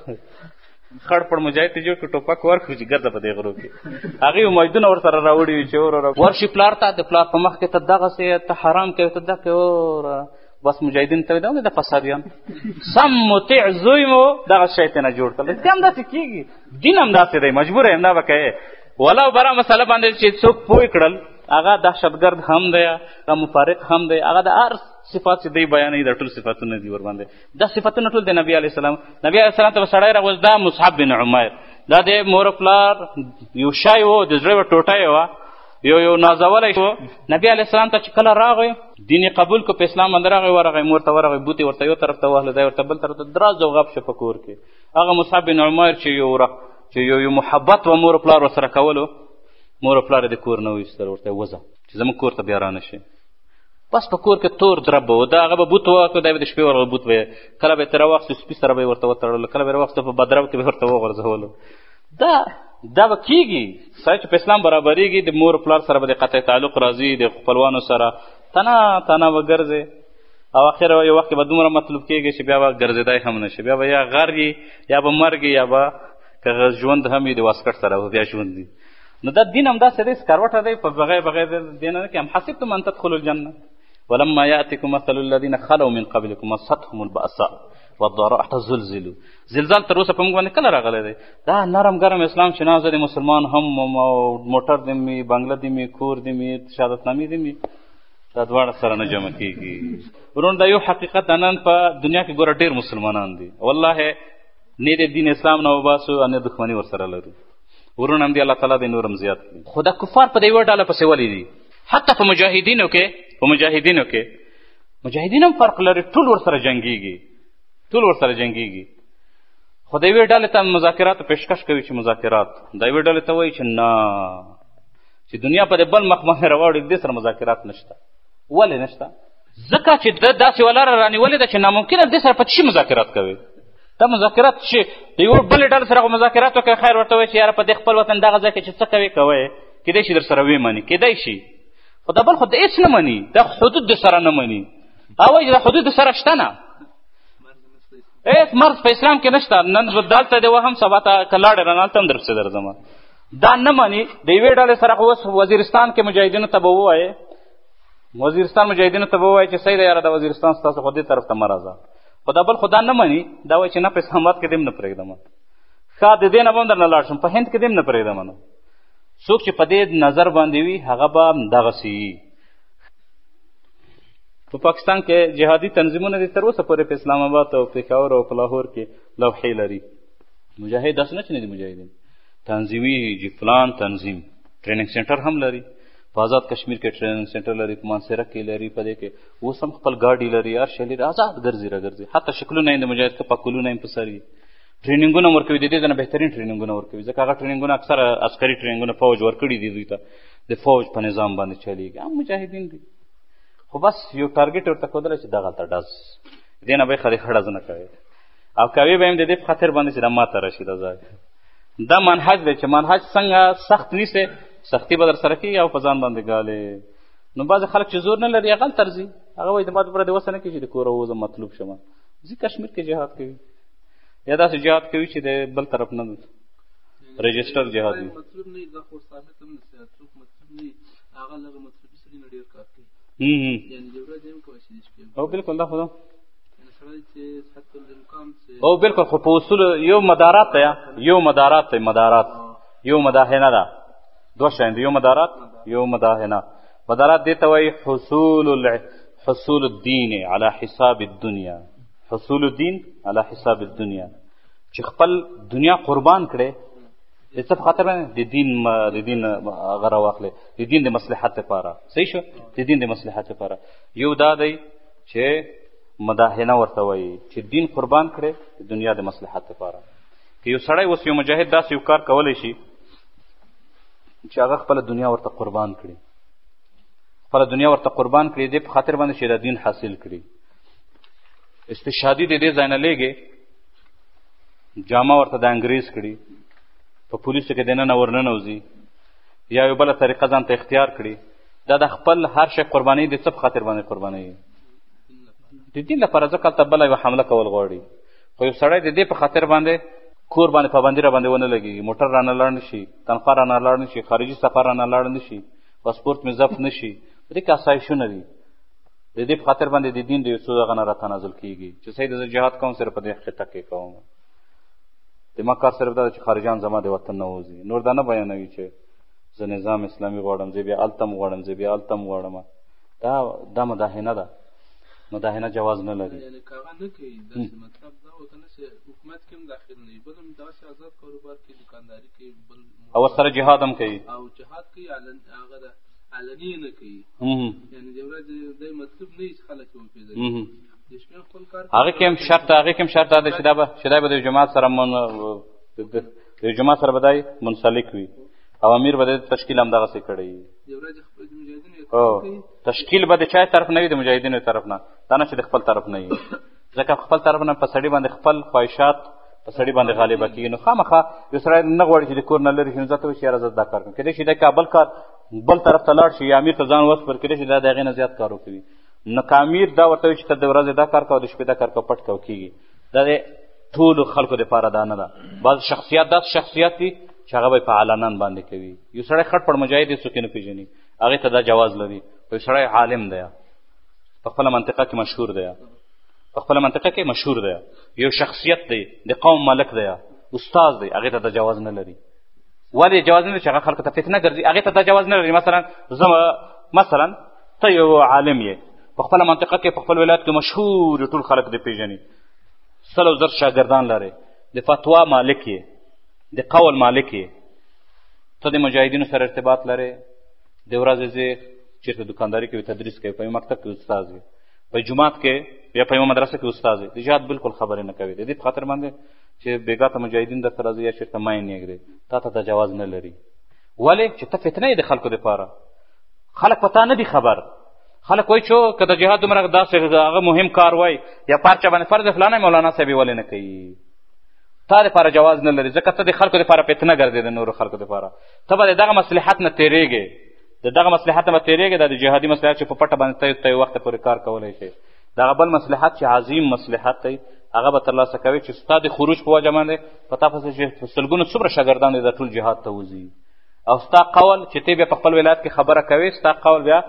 خړ پړ مجاهد ته جوړ کړو، ټوپک ورکړو چې ګرځه په دې غرو کې. هغې امیدونه ورسره راوړي وي چې وروره ورشي پلار ته، د پلار په مخ کې ته دغسې ته حرام کوې، ته دغه کوې، وروره بس مجاهدین ته وایي د فسادیان سم مطیع زوی مو دغه شی ته نه جوړ کړل. دې همداسې کېږي، دین همداسې دی، مجبوره یم دا به کوې. ولو برا مسله باندې چې څوک پوه کړل هغه دهشتګرد هم دی، هغه مفارق هم دی، هغه د هر صفات چې دی بیانوي دا ټول صفاتونه دي ورباندې. دا صفاتونه ټول د نبي علیه السلام نبي علیه السلام ته به سړی راغوځ. دا مصعب بن عمیر دا د مور پلار یو شی و، د زړه یوه ټوټه یې وه، یو یو نازولی و. نبي علیه السلام ته چې کله راغی دین یې قبول کړو، په اسلام باندې راغی، ورغی مور ته ورغی، بوتې ورته یو طرف ته وهله، دی ورته بل طرف ته، دراز او غب شو په کور کې. هغه مصعب بن عمیر چې یو چې یو یو محبت و مور پلار ورسره کولو، مور پلار یې د کور نه وایستل، ورته وځه چې زموږ کور ته بیا رانه شي. بس په کور کې تور درب به و، دا هغه به بوت وواکړو، دی به د شپې ورغه بوت به یې کله به یې ترې راواخېستو سپي سره به یې ورته وتړلو، کله به یې راواخېستو په بدرب کې به یې ورته وغورځولو. دا دا به کېږي. سړی چې په اسلام برابرېږي د مور پلار سره به د قطع تعلق راځي، د خپلوانو سره تنه تنه به ګرځې، او اخر یو وخت کې به دومره مطلوب کېږي چې بیا به ګرځېدی هم نه شي، بیا به یا غر یي یا به مرګ یا به که ژوند هم وي د واسکټ سره به بیا ژوند وي. نو دا دین همداسې دی، سکروټه دی، په بغیر بغیر دین نه کې هم حسبتم ان تدخلوا الجنه ولما یأتکم مثل الذین خلوا من قبلکم مستهم البأساء والضراء حتى زلزلوا. زلزال تر اوسه په موږ باندې کله راغلی دی؟ دا نرم ګرم اسلام چې نازه د مسلمان هم موټر دې مي، بنګله دې مي، کور دې مي، شهادتنامې دې مي، دا دواړه سره نه جمع کېږي. ورونه دا یو حقیقت ده، نن په دنیا کې ګوره ډېر مسلمانان دي، والله نه د دین اسلام نه وباسو نه دښمني ورسره لرو. ورونه هم دي الله تعالی دې نور هم زیات کړي. خو دا کفار په دې یوه ډله پسې ولې دي؟ حتی په مجاهدینو کې په مجاهدینو کې مجاهدین هم فرق لري، ټول ورسره جنګېږي، ټول ورسره جنګېږي. خو د یوې ډلې ته مذاکراتو پیشکش کوي چې مذاکرات، د یوې ډلې ته وایي چې نه، چې دنیا په دې بل مخ باندې راواړي، دې سره مذاکرات نشته. ولې نشته؟ ځکه چې د داسې ولاره رانیولې ده چې ناممکنه دې سره په څه مذاکرات کوي. دا مذاکرات چې د یوې بلې ډلې سره مذاکرات وکړي، خیر ورته وایي چې یاره په دې خپل وطن دغه ځای کې چې څه کوې کوئ، کیدای شي در سره ویې مني، کیدای شي، خو دا بل خو د هېڅ نه مني، دا حدود د سره نه مني، او وایي چې دا حدود د سره شته نه، هېڅ مرض په اسلام کې نشته. نن دلته دې وهم سبا ته که لاړې رانه هلته هم درپسې درځم. دا نه مني. د یوې ډلې سره خو اوس وزیرستان کې مجاهدینو ته به ووایې، وزیرستان مجاهدینو ته به ووایې چې صحیح ده یاره د وزیرستان ستاسو خو دې طرف ته مه راځه. خو دا بل خو دا نه مني، دا وایي چې نه په اسلام آباد کې دې هم نه پرېږدم، ښه د دې نه به هم درنه لاړ شم، په هند کې دې هم نه پرېږدم. نو څوک چې په دې نظر باندې وي هغه به همدغسې وي. په پاکستان کې جهادي تنظیمونه دي تر اوسه پورې په اسلام آباد او پېښور او په لاهور کې لوحې لري. مجاهد داسې نه چې نه دي مجاهدین، تنظیمي جي فلان تنظیم ټریننګ سینټر هم لري، په آزاد کشمیر کې ټریننګ سینټر لري، په مانسیره کې لري، په دې کې اوس هم خپل ګاډي لري، هر شی لري، آزاد ګرځي را ګرځي. حتی شکلونه یې د مجاهد که پکولونه یې په سر وي، ټریننګونه هم ورکوي، د دې نه بهترین ټریننګونه ورکوي، ځکه هغه ټریننګونه اکثره عسکري ټریننګونه فوج ورکړي دي دوی ته، د فوج په نظام باندې چلیږي. هم مجاهدین دي، خو بس یو ټارګېټ ورته ښودلی چې دغلته ډز، دې نه به یې خدای ښه ډز نه کوي، او کوي به یې د دې په خاطر باندې چې دا ماته راشي دا ځای. دا منهج دی چې منهج څنګه سخت نیسې، سختي به در سره کېږي او په ځان باندې ګالې. نو بعضې خلک چې زور نه لري هغلته ځي، هغه وایي زما دومره دې وسه نه کېږي چې د کوره ووځم مطلوب شم، ځي کشمیر کې جهاد کوي، یا داسې جهاد کوي چې د بل طرف نه رجسټر جهاد وي. مطلوب نه وي، دا خو ثابت هم نه شي، څوک مطلوب نه وي هغه لږ مطلوبي سړي نه ډېر کار کوي، یعنې د ورځې هم کولی شي د شپې هم. او بلکل دا خو ده او بلکل. خو په اصول یو مدارات دی، یو مدارات دی، مدارات یو مداهنه ده، دوه شیان دي، یو مدارات یو مداهنه. مدارات دې ته وایي حصول حصول الدین علی حساب الدنیا، حصول الدین علی حساب الدنیا، چې خپل دنیا قربان کړې د څه په خاطر باندې؟ د دین د دین هغه راواخلې، د دین د مصلحت لپاره. صحیح شو؟ د دین د مصلحت لپاره. یو دا دی چې مداهنه ورته وایي چې دین قربان کړې د دنیا د مصلحت لپاره. که یو سړی اوس یو مجاهد داسې یو کار کولی شي چې هغه خپله دنیا ورته قربان کړي، خپله دنیا ورته قربان کړي، دې په خاطر باندې چې دا دین حاصل کړي. استشهادي د دې ځای نه لیږې جامه ورته د انګریز کړي په پولیسو کې دننه ورننوځي یا یو بله طریقه ځان ته اختیار کړي دا د خپل هر شی قرباني د څه په خاطر باندې قربانوي د دین لپاره ځکه هلته بله یوه حمله کول غواړي خو یو سړی د دې په خاطر باندې کور باندې پابندي را باندې ونه لګېږي موټر رانه لاړ نه شي تنخوا رانه لاړ نه شي خارجي سفر رانه لاړ نه شي پاسپورټ مې ضبط نه شي په دې کې آسایشونه دي د دې په خاطر باندې د دین د یو څو دغه نه راتنازل کېږي چې صحیح د زه جهاد کوم صرف په دې خطه کې کوم زما کار صرف دا ده چې خارجیان زما د وطن نه وځي نور دا نه بیانوي چې زه نظام اسلامي غواړم زه بیا هلته م غواړم زه بیا هلته م غواړم دا دا مداهنه ده مداهنه جواز نه لري یعنې که هغه نه کوي داسې مطلب دا وته نه چې حکومت کې هم داخل نه وي بل هم داسې آزاد کاروبار کوي دوکانداري کوي بل او ورسره جهاد هم کوي او جهاد کوي هغه ده علني نه کوي یعنې د ورځې دی مطلب نه وي چې خلک یې وپېژني هغې کې هم شرط هغې کې هم شرط دا ده چې دا به چې دی به د یو جماعت سره د یو جماعت سره به دی منسلک وي او امیر به د تشکیل همدغسې کړی وي تشکیل به د چا طرف نه وي د مجاهدینو طرف نه دا نه چې د خپل طرف نه وي ځکه خپل طرف نه په سړي باندې خپل خواهشات په سړي باندې غالبه کېږي نو خامخا یو سړی نه غواړي چې د کور نه لرې شي نو ځه ته وایي چې یاره زه دا کار کوم کېدای شي دی کابل کار بل طرف ته لاړ شي یا امیر ته ځان وسپر کېدای شي دا د هغې نه زیات کار وکوي نو که امیر دا ورته وایي چې ته د ورځې دا کار کوه د شپې دا کار کوه پټ کوه کېږي دا د ټولو خلکو دپاره دا نه ده بعض شخصیات داسې شخصیات دي چې هغه به یې په علنان باندې کوي یو سړی خټ پړ مجاهد یې څوک یې نه پېژني هغې ته دا جواز لري خو یو سړی عالم دی په خپله منطقه کې مشهور دی په خپله منطقه کې مشهور دی یو شخصیت دی د قوم ملک دی استاد دی هغې ته دا جواز نه لري ولې جواز نه لري چې هغه خلکو ته فتنه ګرځي هغې ته دا جواز نه لري مثلا زه مثلا ته یو عالم یې په خپله منطقه کې په خپل ولایت کې مشهور ټول خلک دې پېژني سلو زر شاګردان لرې د فتوا مالک یې د قول مالک یې ته د مجاهدینو سره ارتباط لرې د ورځې ځې چېرته دوکانداري کوي تدریس کوي په یو مکتب کې استاد وي په جومات کې یا په یوه مدرسه کې استاد وي د جهاد بلکل خبرې نه کوي د دې په خاطر باندې چې بېګا ته مجاهدین درته راځي یا چېرته ماین یږدي تا ته دا جواز نه لري ولې چې ته فتنه یې د خلکو دپاره خلک په تا نه دي خبر خلک وایي چې که د جهاد دومره داسې هغه مهم کار وای یا پارچه باندې فرض فلانی مولانا صاحب یې ولې نه کوي تا دپاره جواز نه لري ځکه ته د خلکو دپاره فتنه ګرځې د نورو خلکو دپاره ته به د دغه مصلحت نه تېرېږې د دغه مصلحت نه به تېرېږې دا د جهادي مصلحت چې په پټه باندې ته یو وخته پورې کار کولی شي دغه بل مصلحت چې عظیم مصلحت دی هغه به ترلاسه کوي چې ستا د خروج په وجه باندې په تا پسې چې سلګونو څومره شاګردان دي دا ټول جهاد ته وځي او ستا قول چې ته بیا په خپل ولایت کې خبره کوې ستا قول بیا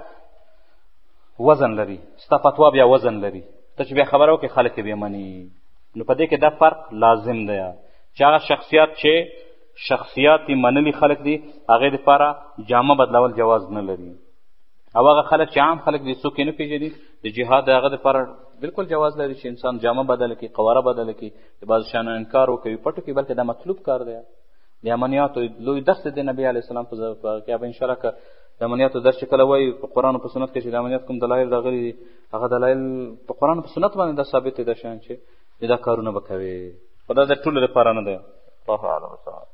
وزن لري ستا فتوا بیا وزن لري ته چې بیا خبره وکړې خلک یې بیا مني نو په دې کې دا فرق لازم دی چې هغه شخصیات چې شخصیات یې منلي خلک دي هغې دپاره جامه بدلول جواز نه لري او هغه خلک چې عام خلک دي څوک یې نه پېژني د جهاد د هغه دپاره بلکل جواز لري چې انسان جامه بدله کړي قواره بدله کړي د بعضو شیانو انکار وکوي پټو کړي بلکې دا مطلوب کار دی د امنیاتو لوی درس دی نبي علیه السلام په هغه کې به انشاءالله که د امنیاتو درس چې کله وایي په قرآن او په سنت کې چې د امنیات کوم دلایل راغلي دي هغه دلایل په قرآن او په سنت باندې دا ثابت دی دا شیان چې دا کارونه به کوي خو دا د ټولو دپاره نه دی الله اعلم.